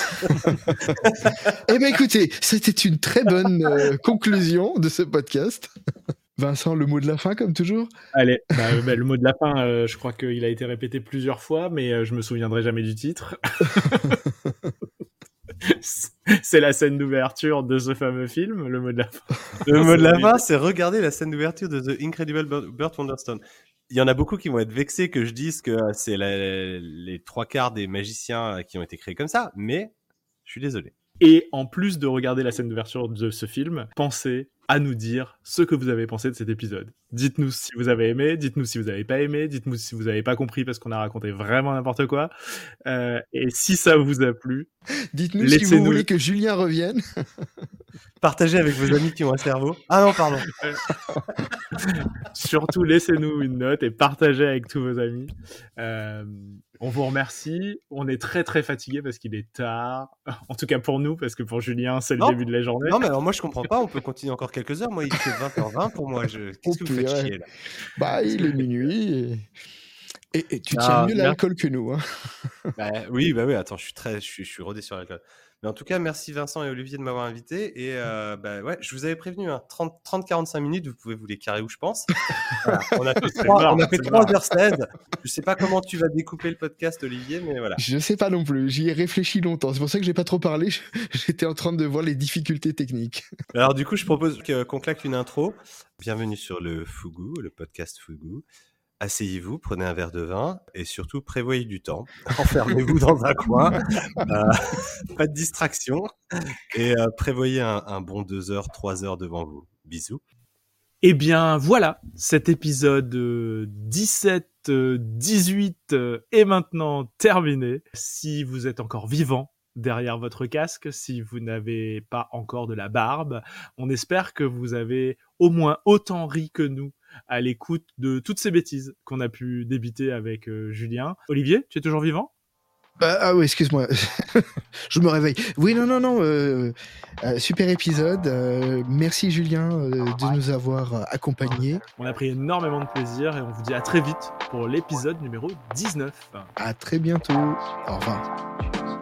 Eh bien écoutez, c'était une très bonne conclusion de ce podcast. Vincent, le mot de la fin comme toujours. Allez, le mot de la fin, je crois qu'il a été répété plusieurs fois, mais je me souviendrai jamais du titre. C'est la scène d'ouverture de ce fameux film, le mot de la fin. Le mot de la fin, c'est regarder la scène d'ouverture de The Incredible Burt Wonderstone. Il y en a beaucoup qui vont être vexés que je dise que c'est les 3/4 des magiciens qui ont été créés comme ça, mais je suis désolé. Et en plus de regarder la scène d'ouverture de ce film, pensez à nous dire ce que vous avez pensé de cet épisode. Dites-nous si vous avez aimé, dites-nous si vous n'avez pas aimé, dites-nous si vous n'avez pas compris parce qu'on a raconté vraiment n'importe quoi. Et si ça vous a plu, dites-nous si vous voulez que Julien revienne. Partagez avec vos amis qui ont un cerveau. Ah non, pardon. Surtout, laissez-nous une note et partagez avec tous vos amis. On vous remercie. On est très très fatigué parce qu'il est tard. En tout cas pour nous, parce que pour Julien, c'est le début de la journée. Non, mais alors moi je comprends pas. On peut continuer encore quelques heures. Moi, il fait 20h20 pour moi. Qu'est-ce que vous faites chier là? Il est minuit. Et tu tiens mieux l'alcool que nous. Hein. Oui. Attends, je suis rodé sur l'alcool. Mais en tout cas, merci Vincent et Olivier de m'avoir invité. Et je vous avais prévenu, 30-45 minutes, vous pouvez vous les carrer où je pense. Voilà, on a fait 3h16. Je sais pas comment tu vas découper le podcast, Olivier, mais voilà. Je sais pas non plus. J'y ai réfléchi longtemps. C'est pour ça que j'ai pas trop parlé. J'étais en train de voir les difficultés techniques. Alors du coup, je propose qu'on claque une intro. Bienvenue sur le Fougou, le podcast Fougou. Asseyez-vous, prenez un verre de vin et surtout prévoyez du temps. Enfermez-vous dans un coin, pas de distraction et prévoyez un bon 2 heures, 3 heures devant vous. Bisous. Eh bien voilà, cet épisode 17, 18 est maintenant terminé. Si vous êtes encore vivant, derrière votre casque, si vous n'avez pas encore de la barbe. On espère que vous avez au moins autant ri que nous à l'écoute de toutes ces bêtises qu'on a pu débiter avec Julien. Olivier, tu es toujours vivant ? Ah oui, excuse-moi, je me réveille. Oui, non, super épisode. Merci Julien de nous avoir accompagnés. On a pris énormément de plaisir et on vous dit à très vite pour l'épisode numéro 19. À très bientôt. Au revoir.